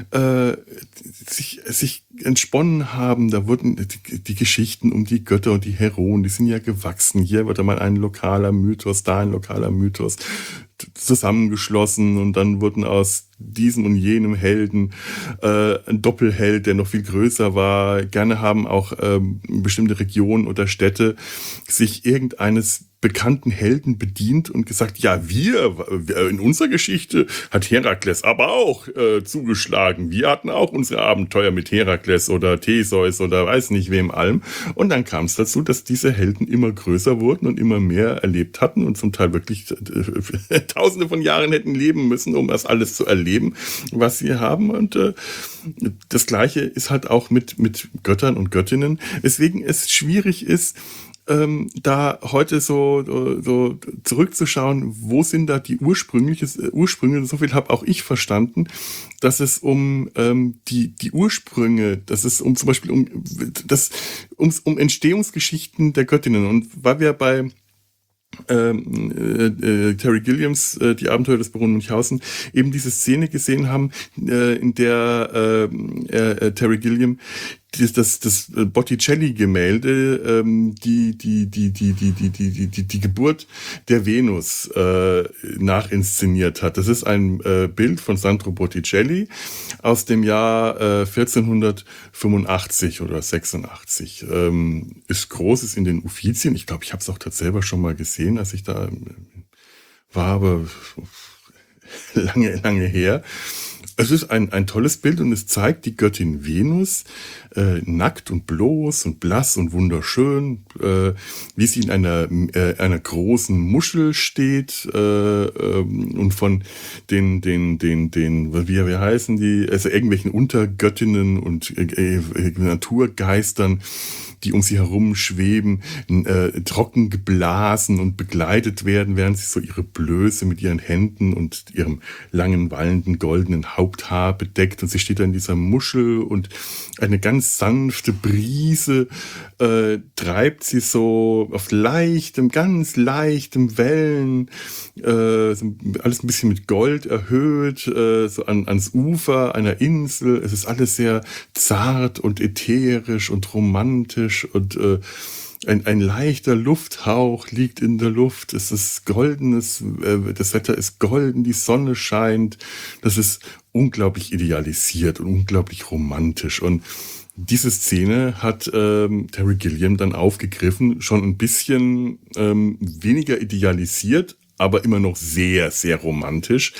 sich entsponnen haben. Da wurden die Geschichten um die Götter und die Heroen, die sind ja gewachsen. Hier wird einmal ein lokaler Mythos, da ein lokaler Mythos zusammengeschlossen und dann wurden aus diesem und jenem Helden ein Doppelheld, der noch viel größer war. Gerne haben auch bestimmte Regionen oder Städte sich irgendeines bekannten Helden bedient und gesagt, ja, wir in unserer Geschichte hat Herakles aber auch zugeschlagen. Wir hatten auch unsere Abenteuer mit Herakles oder Theseus oder weiß nicht wem allem. Und dann kam es dazu, dass diese Helden immer größer wurden und immer mehr erlebt hatten und zum Teil wirklich Tausende von Jahren hätten leben müssen, um das alles zu erleben, was sie haben. Und das Gleiche ist halt auch mit Göttern und Göttinnen. Weswegen es schwierig ist, da heute so zurückzuschauen, wo sind da die Ursprünge, so viel habe auch ich verstanden, dass es um die Ursprünge, dass es zum Beispiel um Entstehungsgeschichten der Göttinnen, und weil wir bei Terry Gilliams Die Abenteuer des Baron Münchhausen eben diese Szene gesehen haben, in der Terry Gilliam das Botticelli-Gemälde, die Geburt der Venus nachinszeniert hat. Das ist ein Bild von Sandro Botticelli aus dem Jahr 1485 oder 86. Ist groß, ist in den Uffizien. Ich glaube, ich habe es auch selber schon mal gesehen, als ich da war, aber lange her. Es ist ein tolles Bild und es zeigt die Göttin Venus nackt und bloß und blass und wunderschön, wie sie in einer großen Muschel steht und von den wie heißen die, also irgendwelchen Untergöttinnen und Naturgeistern, die um sie herum schweben, trocken geblasen und begleitet werden, während sie so ihre Blöße mit ihren Händen und ihrem langen, wallenden, goldenen Haupthaar bedeckt. Und sie steht da in dieser Muschel und eine ganz sanfte Brise treibt sie so auf ganz leichtem Wellen, alles ein bisschen mit Gold erhöht, so ans Ufer einer Insel. Es ist alles sehr zart und ätherisch und romantisch und ein leichter Lufthauch liegt in der Luft. Es ist goldenes, das Wetter ist golden, die Sonne scheint. Das ist unglaublich idealisiert und unglaublich romantisch. Und diese Szene hat Terry Gilliam dann aufgegriffen, schon ein bisschen weniger idealisiert, aber immer noch sehr, sehr romantisch.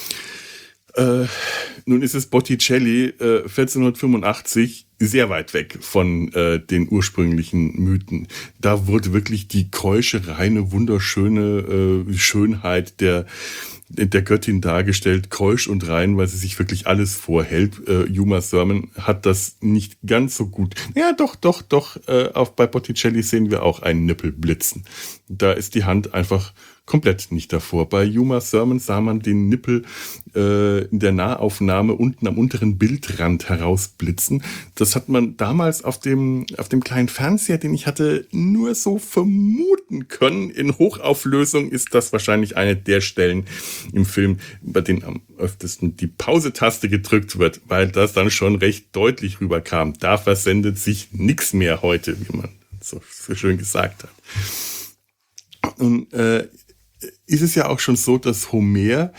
Nun ist es Botticelli 1485 sehr weit weg von den ursprünglichen Mythen. Da wurde wirklich die keusche, reine, wunderschöne Schönheit der Göttin dargestellt, keusch und rein, weil sie sich wirklich alles vorhält. Uma Thurman hat das nicht ganz so gut. Ja, doch. Bei Botticelli sehen wir auch einen Nippel blitzen. Da ist die Hand einfach komplett nicht davor. Bei Uma Thurman sah man den Nippel in der Nahaufnahme unten am unteren Bildrand herausblitzen. Das hat man damals auf dem kleinen Fernseher, den ich hatte, nur so vermuten können. In Hochauflösung ist das wahrscheinlich eine der Stellen im Film, bei denen am öftesten die Pause-Taste gedrückt wird, weil das dann schon recht deutlich rüberkam. Da versendet sich nichts mehr heute, wie man so schön gesagt hat. Und ist es ja auch schon so, dass Homer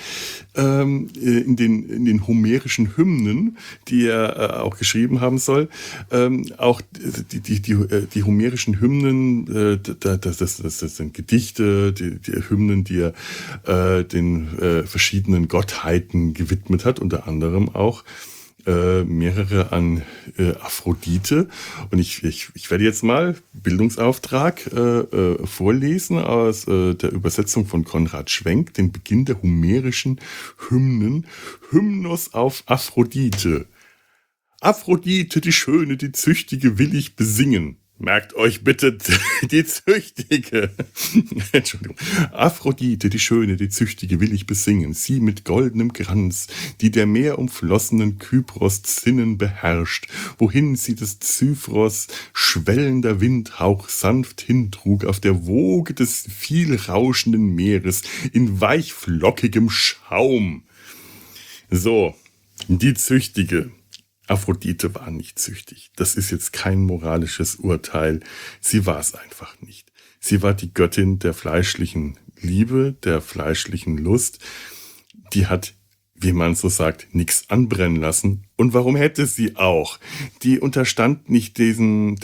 in den homerischen Hymnen, die er auch geschrieben haben soll, auch die homerischen Hymnen, das sind Gedichte, die Hymnen, die er den verschiedenen Gottheiten gewidmet hat, unter anderem auch mehrere an Aphrodite. Und ich werde jetzt mal Bildungsauftrag vorlesen aus der Übersetzung von Konrad Schwenk, den Beginn der homerischen Hymnen. Hymnos auf Aphrodite. Aphrodite, die Schöne, die Züchtige, will ich besingen. Merkt euch bitte die Züchtige. Entschuldigung. Aphrodite, die Schöne, die Züchtige, will ich besingen. Sie mit goldenem Kranz, die der meerumflossenen Kypros Zinnen beherrscht, wohin sie des Zyphros schwellender Windhauch sanft hintrug auf der Woge des viel rauschenden Meeres in weichflockigem Schaum. So, die Züchtige. Aphrodite war nicht züchtig. Das ist jetzt kein moralisches Urteil. Sie war es einfach nicht. Sie war die Göttin der fleischlichen Liebe, der fleischlichen Lust. Die hat, wie man so sagt, nichts anbrennen lassen. Und warum hätte sie auch? Die unterstand nicht diesen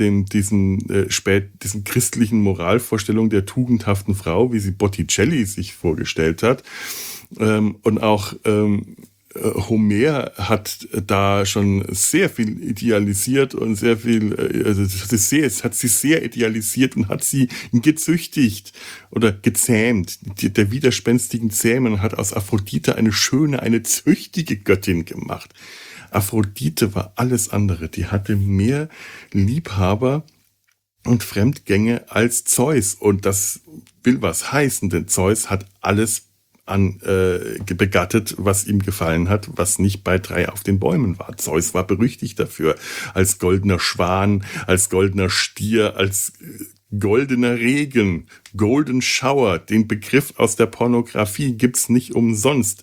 christlichen Moralvorstellungen der tugendhaften Frau, wie sie Botticelli sich vorgestellt hat. Und auch Homer hat da schon sehr viel idealisiert und sehr viel, hat sie sehr idealisiert und hat sie gezüchtigt oder gezähmt. Der widerspenstigen Zähmen hat aus Aphrodite eine schöne, eine züchtige Göttin gemacht. Aphrodite war alles andere. Die hatte mehr Liebhaber und Fremdgänge als Zeus. Und das will was heißen, denn Zeus hat alles begattet, was ihm gefallen hat, was nicht bei 3 auf den Bäumen war. Zeus war berüchtigt dafür, als goldener Schwan, als goldener Stier, als goldener Regen, Golden Shower, den Begriff aus der Pornografie gibt's nicht umsonst,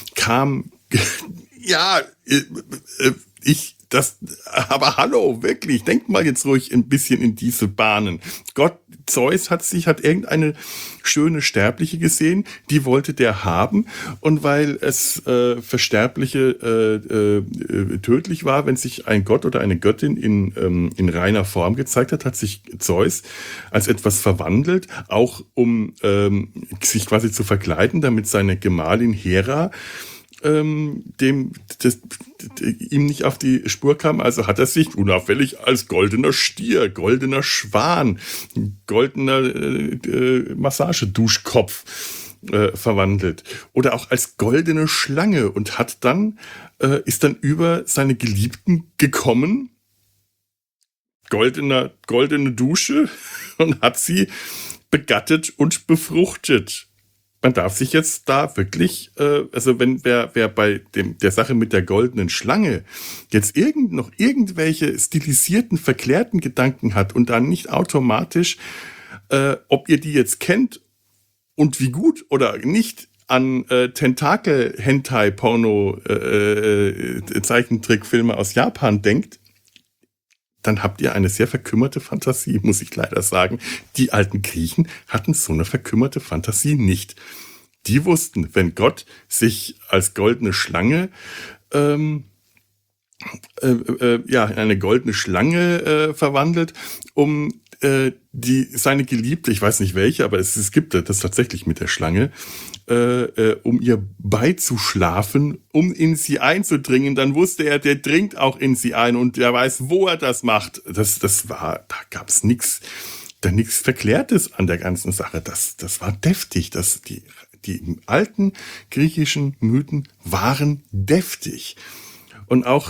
aber hallo, wirklich, denkt mal jetzt ruhig ein bisschen in diese Bahnen. Zeus hat irgendeine schöne Sterbliche gesehen, die wollte der haben, und weil es für Sterbliche tödlich war, wenn sich ein Gott oder eine Göttin in reiner Form gezeigt hat sich Zeus als etwas verwandelt, auch um sich quasi zu verkleiden, damit seine Gemahlin Hera ihm nicht auf die Spur kam, also hat er sich unauffällig als goldener Stier, goldener Schwan, goldener Massageduschkopf verwandelt. Oder auch als goldene Schlange und ist dann über seine Geliebten gekommen, goldene Dusche, und hat sie begattet und befruchtet. Man darf sich jetzt da wirklich, wer bei der Sache mit der goldenen Schlange jetzt noch irgendwelche stilisierten, verklärten Gedanken hat und dann nicht automatisch, ob ihr die jetzt kennt und wie gut oder nicht, an Tentakel-Hentai-Porno Zeichentrickfilme aus Japan denkt, dann habt ihr eine sehr verkümmerte Fantasie, muss ich leider sagen. Die alten Griechen hatten so eine verkümmerte Fantasie nicht. Die wussten, wenn Gott sich als goldene Schlange in eine goldene Schlange verwandelt, um seine Geliebte, ich weiß nicht welche, aber es gibt das tatsächlich mit der Schlange, um ihr beizuschlafen, um in sie einzudringen, dann wusste er, der dringt auch in sie ein und der weiß, wo er das macht. Da gab's nichts Verklärtes an der ganzen Sache. Das war deftig. Die alten griechischen Mythen waren deftig. Und auch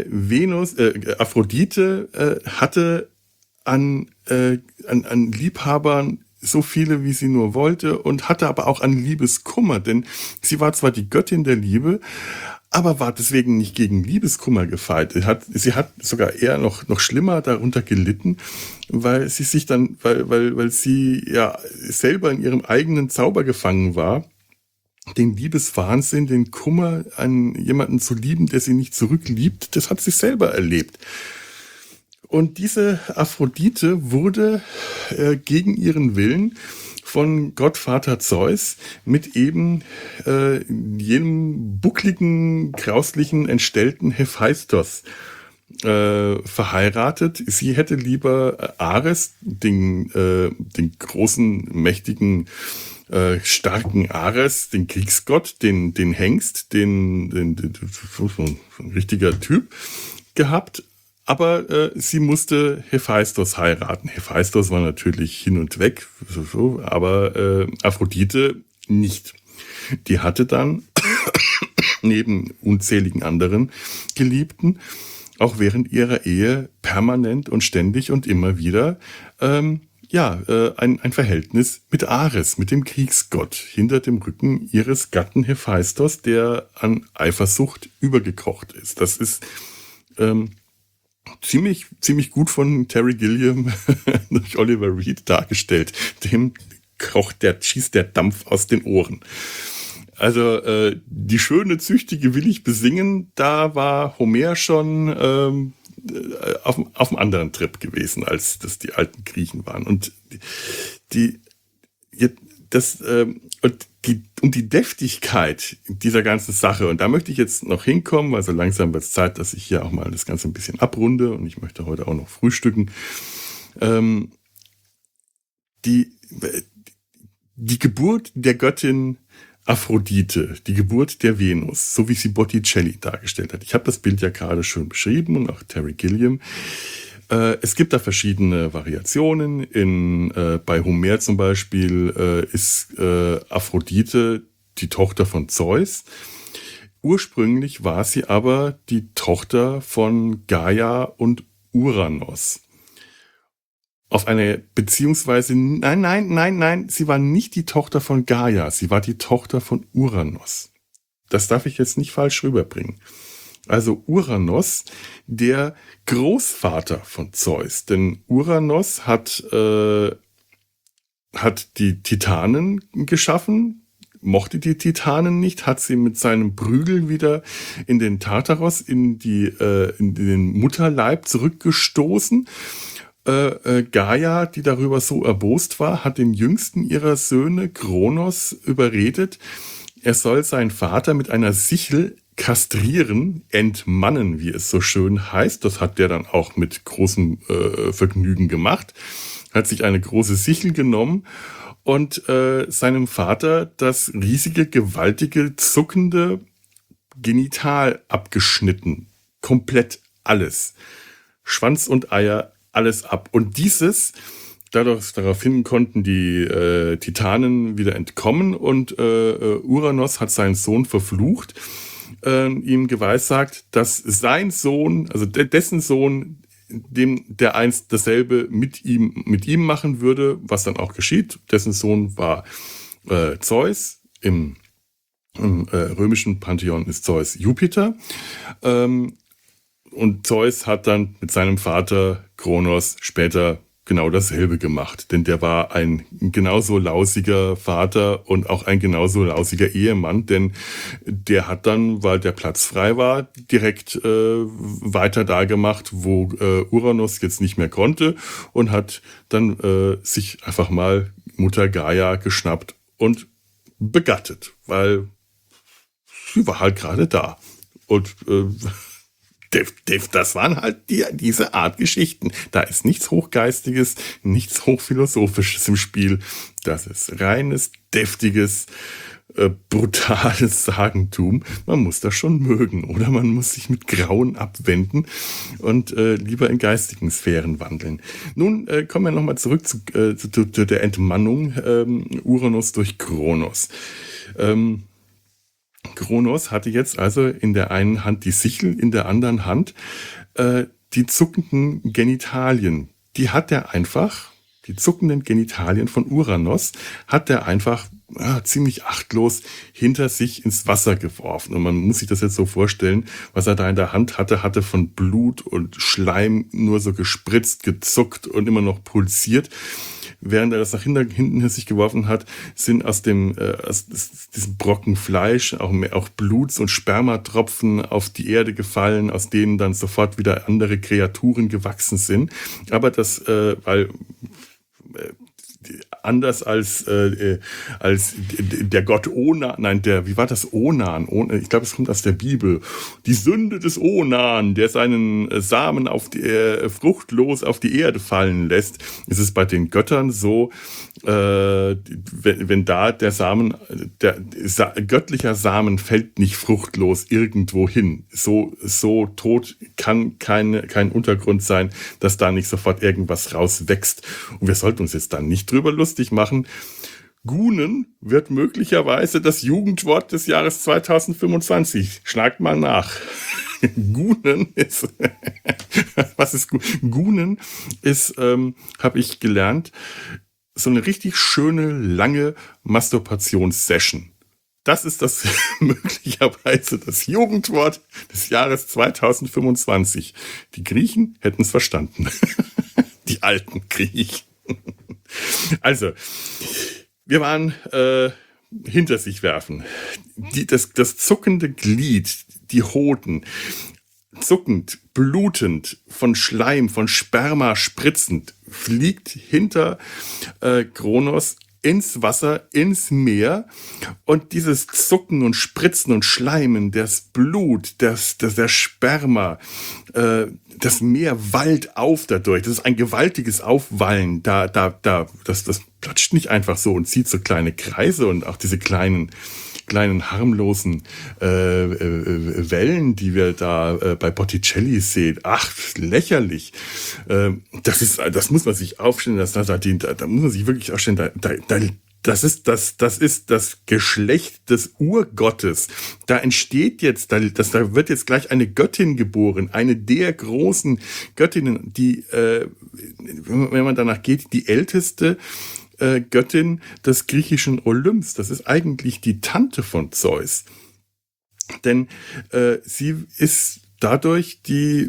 Aphrodite hatte an Liebhabern so viele, wie sie nur wollte, und hatte aber auch an Liebeskummer, denn sie war zwar die Göttin der Liebe, aber war deswegen nicht gegen Liebeskummer gefeit. Sie hat sogar eher noch schlimmer darunter gelitten, weil sie sich dann, weil sie ja selber in ihrem eigenen Zauber gefangen war, den Liebeswahnsinn, den Kummer an jemanden zu lieben, der sie nicht zurückliebt, das hat sie selber erlebt. Und diese Aphrodite wurde gegen ihren Willen von Gottvater Zeus mit eben jenem buckligen, grauslichen, entstellten Hephaistos verheiratet. Sie hätte lieber Ares, den großen, mächtigen, starken Ares, den Kriegsgott, den Hengst, ein richtiger Typ gehabt. Aber sie musste Hephaistos heiraten. Hephaistos war natürlich hin und weg, aber Aphrodite nicht. Die hatte dann neben unzähligen anderen Geliebten auch während ihrer Ehe permanent und ständig und immer wieder ein Verhältnis mit Ares, mit dem Kriegsgott, hinter dem Rücken ihres Gatten Hephaistos, der an Eifersucht übergekocht ist. Das ist ziemlich gut von Terry Gilliam durch Oliver Reed dargestellt. Dem schießt der Dampf aus den Ohren. Also die schöne, züchtige will ich besingen, da war Homer schon auf einem anderen Trip gewesen, als das die alten Griechen waren. Und um die Deftigkeit dieser ganzen Sache, und da möchte ich jetzt noch hinkommen, weil so langsam wird es Zeit, dass ich hier auch mal das Ganze ein bisschen abrunde, und ich möchte heute auch noch frühstücken. Die Geburt der Göttin Aphrodite, die Geburt der Venus, so wie sie Botticelli dargestellt hat. Ich habe das Bild ja gerade schon beschrieben und auch Terry Gilliam. Es gibt da verschiedene Variationen. Bei Homer zum Beispiel ist Aphrodite die Tochter von Zeus. Ursprünglich war sie aber die Tochter von Gaia und Uranos. Nein, sie war nicht die Tochter von Gaia, sie war die Tochter von Uranos. Das darf ich jetzt nicht falsch rüberbringen. Also Uranos, der Großvater von Zeus, denn Uranos hat die Titanen geschaffen, mochte die Titanen nicht, hat sie mit seinem Prügel wieder in den Tartaros, in den Mutterleib zurückgestoßen. Gaia, die darüber so erbost war, hat den jüngsten ihrer Söhne, Kronos, überredet, er soll seinen Vater mit einer Sichel kastrieren, entmannen, wie es so schön heißt. Das hat der dann auch mit großem Vergnügen gemacht. Hat sich eine große Sichel genommen und seinem Vater das riesige, gewaltige, zuckende Genital abgeschnitten. Komplett alles. Schwanz und Eier, alles ab. Und daraufhin konnten die Titanen wieder entkommen und Uranos hat seinen Sohn verflucht, ihm geweissagt, dass sein Sohn, also dessen Sohn, der einst dasselbe mit ihm machen würde, was dann auch geschieht. Dessen Sohn war Zeus. Im römischen Pantheon ist Zeus Jupiter. Und Zeus hat dann mit seinem Vater Kronos später genau dasselbe gemacht. Denn der war ein genauso lausiger Vater und auch ein genauso lausiger Ehemann. Denn der hat dann, weil der Platz frei war, direkt weiter da gemacht, wo Uranos jetzt nicht mehr konnte. Und hat dann sich einfach mal Mutter Gaia geschnappt und begattet. Weil sie war halt gerade da. Und das waren halt diese Art Geschichten. Da ist nichts Hochgeistiges, nichts Hochphilosophisches im Spiel. Das ist reines, deftiges, brutales Sagentum. Man muss das schon mögen, oder man muss sich mit Grauen abwenden und lieber in geistigen Sphären wandeln. Nun kommen wir nochmal zurück zu der Entmannung Uranos durch Kronos. Kronos hatte jetzt also in der einen Hand die Sichel, in der anderen Hand die zuckenden Genitalien. Die zuckenden Genitalien von Uranos hat er einfach ziemlich achtlos hinter sich ins Wasser geworfen. Und man muss sich das jetzt so vorstellen, was er da in der Hand hatte von Blut und Schleim nur so gespritzt, gezuckt und immer noch pulsiert. Während er das nach hinten hinter sich geworfen hat, sind aus diesem Brocken Fleisch auch Bluts- und Spermatropfen auf die Erde gefallen, aus denen dann sofort wieder andere Kreaturen gewachsen sind. Aber weil anders als der Gott Onan, nein, wie war das Onan? Ich glaube, es kommt aus der Bibel. Die Sünde des Onan, der seinen Samen fruchtlos auf die Erde fallen lässt. Ist es bei den Göttern so, wenn da der Samen, göttlicher Samen fällt nicht fruchtlos irgendwo hin. So tot kann kein Untergrund sein, dass da nicht sofort irgendwas rauswächst. Und wir sollten uns jetzt dann nicht drüber lustig machen. Gunen wird möglicherweise das Jugendwort des Jahres 2025. Schlagt mal nach. Gunen ist, was ist Gunen? Ist, habe ich gelernt, so eine richtig schöne, lange Masturbationssession. Das ist das möglicherweise das Jugendwort des Jahres 2025. Die Griechen hätten es verstanden. Die alten Griechen. Also, wir waren hinter sich werfen. Das zuckende Glied, die Hoden, zuckend, blutend, von Schleim, von Sperma spritzend, fliegt hinter Kronos ins Wasser, ins Meer, und dieses Zucken und Spritzen und Schleimen, das Blut, der Sperma, das Meer wallt auf dadurch. Das ist ein gewaltiges Aufwallen. Das platscht nicht einfach so und zieht so kleine Kreise, und auch diese kleinen harmlosen Wellen, die wir da bei Botticelli sehen. Ach, lächerlich. Das muss man sich aufstellen. Da muss man sich wirklich aufstellen. Das ist das Geschlecht des Urgottes. Da entsteht jetzt, da wird jetzt gleich eine Göttin geboren, eine der großen Göttinnen, die, wenn man danach geht, die älteste Göttin des griechischen Olymps. Das ist eigentlich die Tante von Zeus. Denn sie ist dadurch die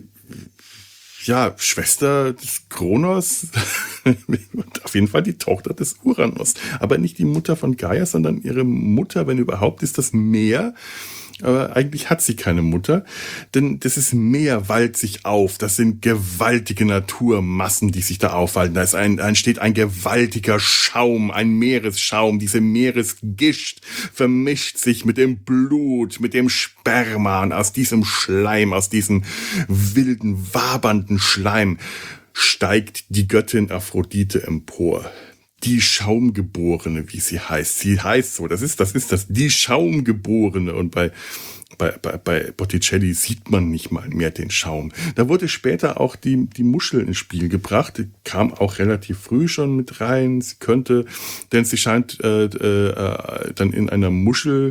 Schwester des Kronos und auf jeden Fall die Tochter des Uranus. Aber nicht die Mutter von Gaia, sondern ihre Mutter, wenn überhaupt, ist das Meer. Aber eigentlich hat sie keine Mutter, denn das Meer wallt sich auf. Das sind gewaltige Naturmassen, die sich da aufwalten. Da entsteht ein gewaltiger Schaum, ein Meeresschaum. Diese Meeresgischt vermischt sich mit dem Blut, mit dem Sperma, und aus diesem Schleim, aus diesem wilden, wabernden Schleim steigt die Göttin Aphrodite empor. Die Schaumgeborene, wie sie heißt. Sie heißt so, das ist die Schaumgeborene. Und bei Botticelli sieht man nicht mal mehr den Schaum. Da wurde später auch die Muschel ins Spiel gebracht. Die kam auch relativ früh schon mit rein. Denn sie scheint dann in einer Muschel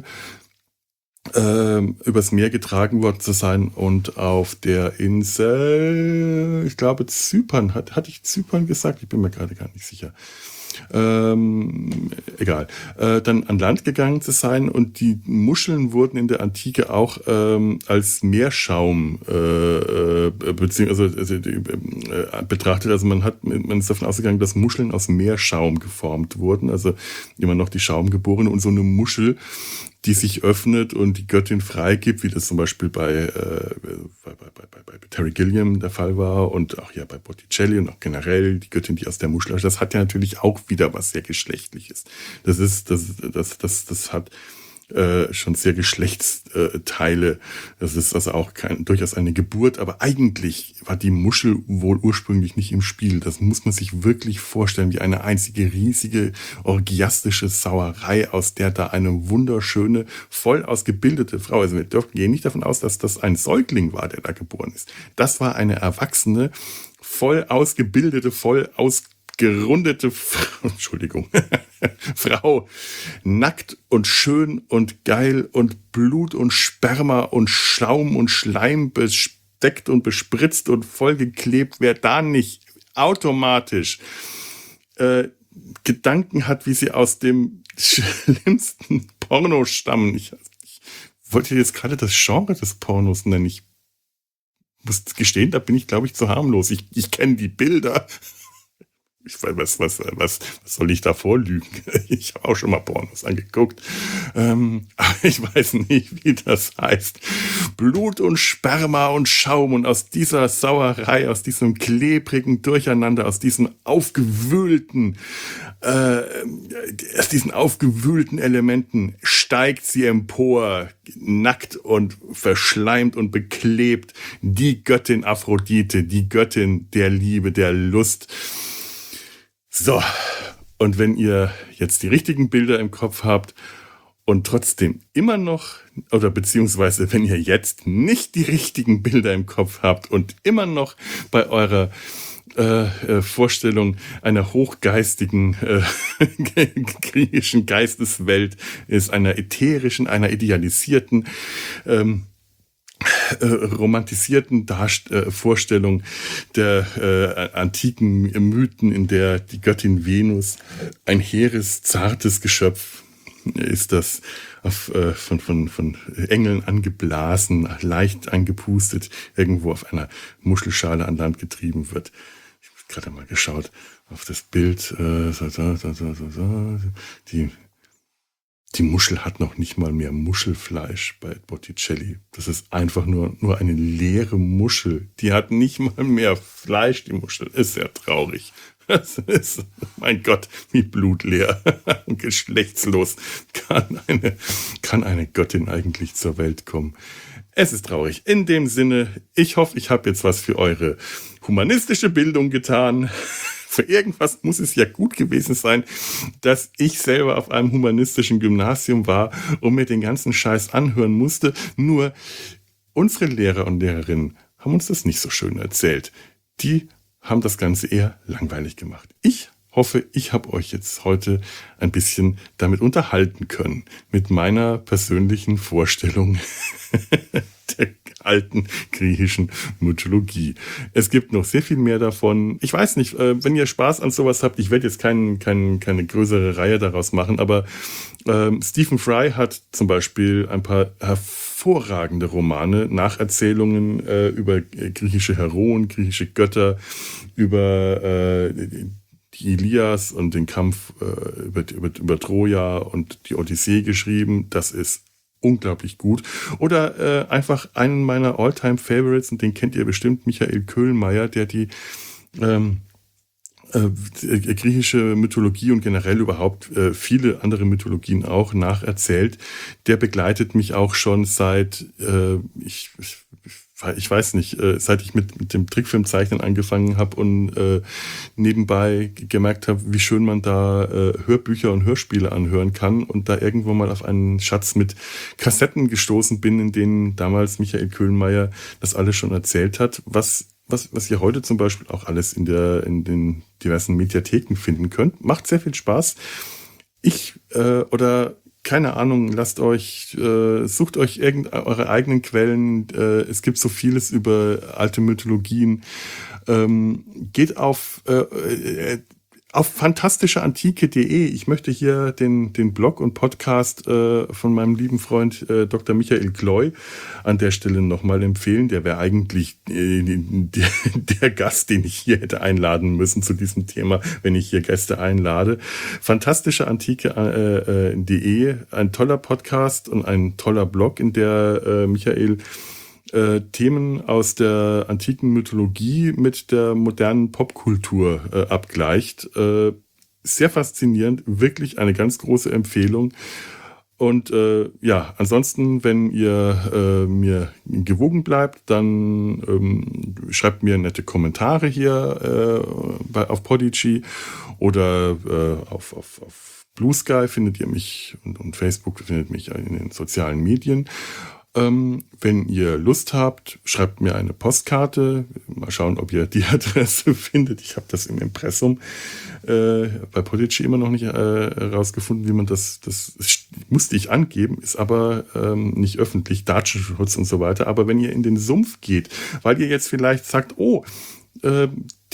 übers Meer getragen worden zu sein, und auf der Insel, ich glaube Zypern, hatte ich Zypern gesagt? Ich bin mir gerade gar nicht sicher. Egal. Dann an Land gegangen zu sein, und die Muscheln wurden in der Antike auch als Meerschaum betrachtet. Also man ist davon ausgegangen, dass Muscheln aus Meerschaum geformt wurden. Also immer noch die Schaumgeborene, und so eine Muschel, die sich öffnet und die Göttin freigibt, wie das zum Beispiel bei Terry Gilliam der Fall war, und auch hier bei Botticelli und auch generell die Göttin, die aus der Muschel, das hat ja natürlich auch wieder was sehr Geschlechtliches. Das hat schon sehr Geschlechtsteile. Das ist also auch durchaus eine Geburt, aber eigentlich war die Muschel wohl ursprünglich nicht im Spiel. Das muss man sich wirklich vorstellen, wie eine einzige riesige orgiastische Sauerei, aus der da eine wunderschöne, voll ausgebildete Frau, also wir gehen nicht davon aus, dass das ein Säugling war, der da geboren ist. Das war eine erwachsene, voll ausgebildete, gerundete Frau, nackt und schön und geil und Blut und Sperma und Schaum und Schleim besteckt und bespritzt und vollgeklebt, wer da nicht automatisch Gedanken hat, wie sie aus dem schlimmsten Porno stammen. Ich wollte jetzt gerade das Genre des Pornos nennen. Ich muss gestehen, da bin ich, glaube ich, zu harmlos. Ich kenne die Bilder. Ich weiß, was soll ich da vorlügen? Ich habe auch schon mal Pornos angeguckt. Aber ich weiß nicht, wie das heißt. Blut und Sperma und Schaum und aus dieser Sauerei, aus diesem klebrigen Durcheinander, aus diesen aufgewühlten Elementen steigt sie empor, nackt und verschleimt und beklebt, die Göttin Aphrodite, die Göttin der Liebe, der Lust. So, und wenn ihr jetzt die richtigen Bilder im Kopf habt und trotzdem immer noch, oder beziehungsweise wenn ihr jetzt nicht die richtigen Bilder im Kopf habt und immer noch bei eurer Vorstellung einer hochgeistigen griechischen Geisteswelt ist, einer ätherischen, einer idealisierten, romantisierten Vorstellung der antiken Mythen, in der die Göttin Venus ein hehres, zartes Geschöpf ist, das von Engeln angeblasen, leicht angepustet, irgendwo auf einer Muschelschale an Land getrieben wird. Ich habe gerade mal geschaut auf das Bild. Die Muschel hat noch nicht mal mehr Muschelfleisch bei Botticelli. Das ist einfach nur eine leere Muschel. Die hat nicht mal mehr Fleisch, die Muschel. Ist sehr traurig. Das ist, mein Gott, wie blutleer und geschlechtslos kann eine Göttin eigentlich zur Welt kommen. Es ist traurig. In dem Sinne, ich hoffe, ich habe jetzt was für eure humanistische Bildung getan. Für irgendwas muss es ja gut gewesen sein, dass ich selber auf einem humanistischen Gymnasium war und mir den ganzen Scheiß anhören musste. Nur unsere Lehrer und Lehrerinnen haben uns das nicht so schön erzählt. Die haben das Ganze eher langweilig gemacht. Ich hoffe, ich habe euch jetzt heute ein bisschen damit unterhalten können. Mit meiner persönlichen Vorstellung der alten griechischen Mythologie. Es gibt noch sehr viel mehr davon. Ich weiß nicht, wenn ihr Spaß an sowas habt, ich werde jetzt keine größere Reihe daraus machen, aber Stephen Fry hat zum Beispiel ein paar hervorragende Romane, Nacherzählungen über griechische Heroen, griechische Götter, über die Ilias und den Kampf über Troja und die Odyssee geschrieben. Das ist unglaublich gut. Oder einfach einen meiner All-Time-Favorites, und den kennt ihr bestimmt, Michael Köhlmeier, der die griechische Mythologie und generell überhaupt viele andere Mythologien auch nacherzählt. Der begleitet mich auch schon seit, ich weiß nicht, seit ich mit dem Trickfilmzeichnen angefangen habe und nebenbei gemerkt habe, wie schön man da Hörbücher und Hörspiele anhören kann, und da irgendwo mal auf einen Schatz mit Kassetten gestoßen bin, in denen damals Michael Köhlmeier das alles schon erzählt hat, was ihr heute zum Beispiel auch alles in den diversen Mediatheken finden könnt. Macht sehr viel Spaß. Keine Ahnung, sucht euch eure eigenen Quellen. Es gibt so vieles über alte Mythologien. Geht auf fantastischeantike.de. Ich möchte hier den Blog und Podcast von meinem lieben Freund Dr. Michael Kloy an der Stelle nochmal empfehlen. Der wäre eigentlich der Gast, den ich hier hätte einladen müssen zu diesem Thema, wenn ich hier Gäste einlade. Fantastischeantike.de, ein toller Podcast und ein toller Blog, in der Michael Themen aus der antiken Mythologie mit der modernen Popkultur abgleicht. Sehr faszinierend, wirklich eine ganz große Empfehlung. Und ansonsten, wenn ihr mir gewogen bleibt, dann schreibt mir nette Kommentare hier auf Podigy oder auf Blue Sky findet ihr mich, und Facebook findet mich in den sozialen Medien. Wenn ihr Lust habt, schreibt mir eine Postkarte. Mal schauen, ob ihr die Adresse findet. Ich habe das im Impressum bei Podigy immer noch nicht herausgefunden, wie man das musste ich angeben, ist aber nicht öffentlich, Datenschutz und so weiter. Aber wenn ihr in den Sumpf geht, weil ihr jetzt vielleicht sagt,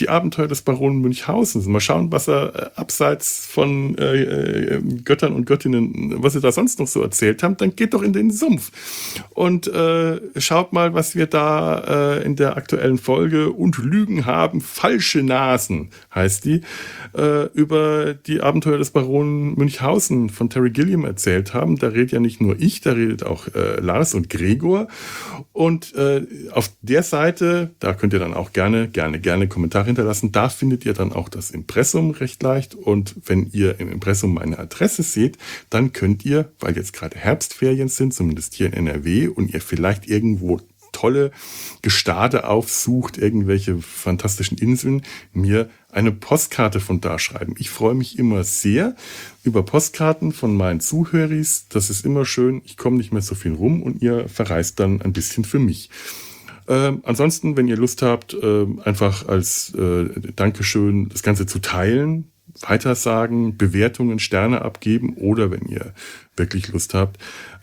die Abenteuer des Baron Münchhausen. Mal schauen, was er abseits von Göttern und Göttinnen, was sie da sonst noch so erzählt haben. Dann geht doch in den Sumpf und schaut mal, was wir da in der aktuellen Folge Und Lügen haben, falsche Nasen, heißt die, über die Abenteuer des Baron Münchhausen von Terry Gilliam erzählt haben. Da redet ja nicht nur ich, da redet auch Lars und Gregor. Und auf der Seite, da könnt ihr dann auch gerne Kommentare hinterlassen. Da findet ihr dann auch das Impressum recht leicht. Und wenn ihr im Impressum meine Adresse seht, dann könnt ihr, weil jetzt gerade Herbstferien sind, zumindest hier in NRW, und ihr vielleicht irgendwo tolle Gestade aufsucht, irgendwelche fantastischen Inseln, mir eine Postkarte von da schreiben. Ich freue mich immer sehr über Postkarten von meinen Zuhöris. Das ist immer schön. Ich komme nicht mehr so viel rum und ihr verreist dann ein bisschen für mich. Ansonsten, wenn ihr Lust habt, einfach als Dankeschön das Ganze zu teilen, weitersagen, Bewertungen, Sterne abgeben oder wenn ihr wirklich Lust habt,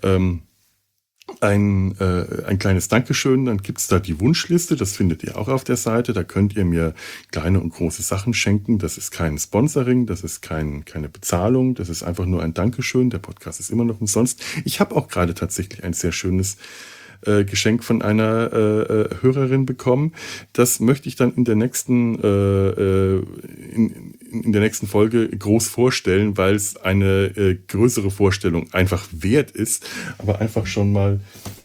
ein kleines Dankeschön, dann gibt's da die Wunschliste, das findet ihr auch auf der Seite, da könnt ihr mir kleine und große Sachen schenken, das ist kein Sponsoring, das ist keine Bezahlung, das ist einfach nur ein Dankeschön, der Podcast ist immer noch umsonst. Ich habe auch gerade tatsächlich ein sehr schönes Geschenk von einer Hörerin bekommen. Das möchte ich dann in der nächsten in der nächsten Folge groß vorstellen, weil es eine größere Vorstellung einfach wert ist. Aber einfach schon mal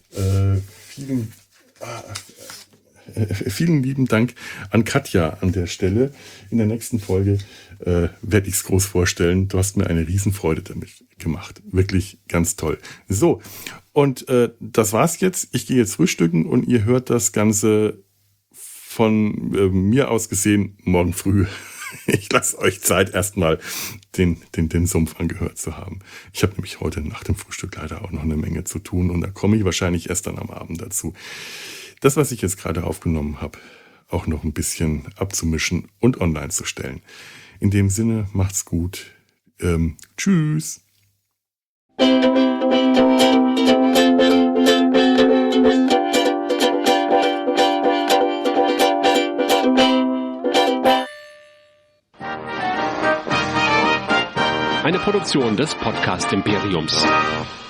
vielen lieben Dank an Katja an der Stelle. In der nächsten Folge werde ich es groß vorstellen. Du hast mir eine Riesenfreude damit gemacht. Wirklich ganz toll. So, und das war's jetzt. Ich gehe jetzt frühstücken und ihr hört das Ganze von mir aus gesehen morgen früh. Ich lasse euch Zeit, erstmal den Sumpf angehört zu haben. Ich habe nämlich heute nach dem Frühstück leider auch noch eine Menge zu tun und da komme ich wahrscheinlich erst dann am Abend dazu, das, was ich jetzt gerade aufgenommen habe, auch noch ein bisschen abzumischen und online zu stellen. In dem Sinne, macht's gut. Tschüss. Eine Produktion des Podcast Imperiums.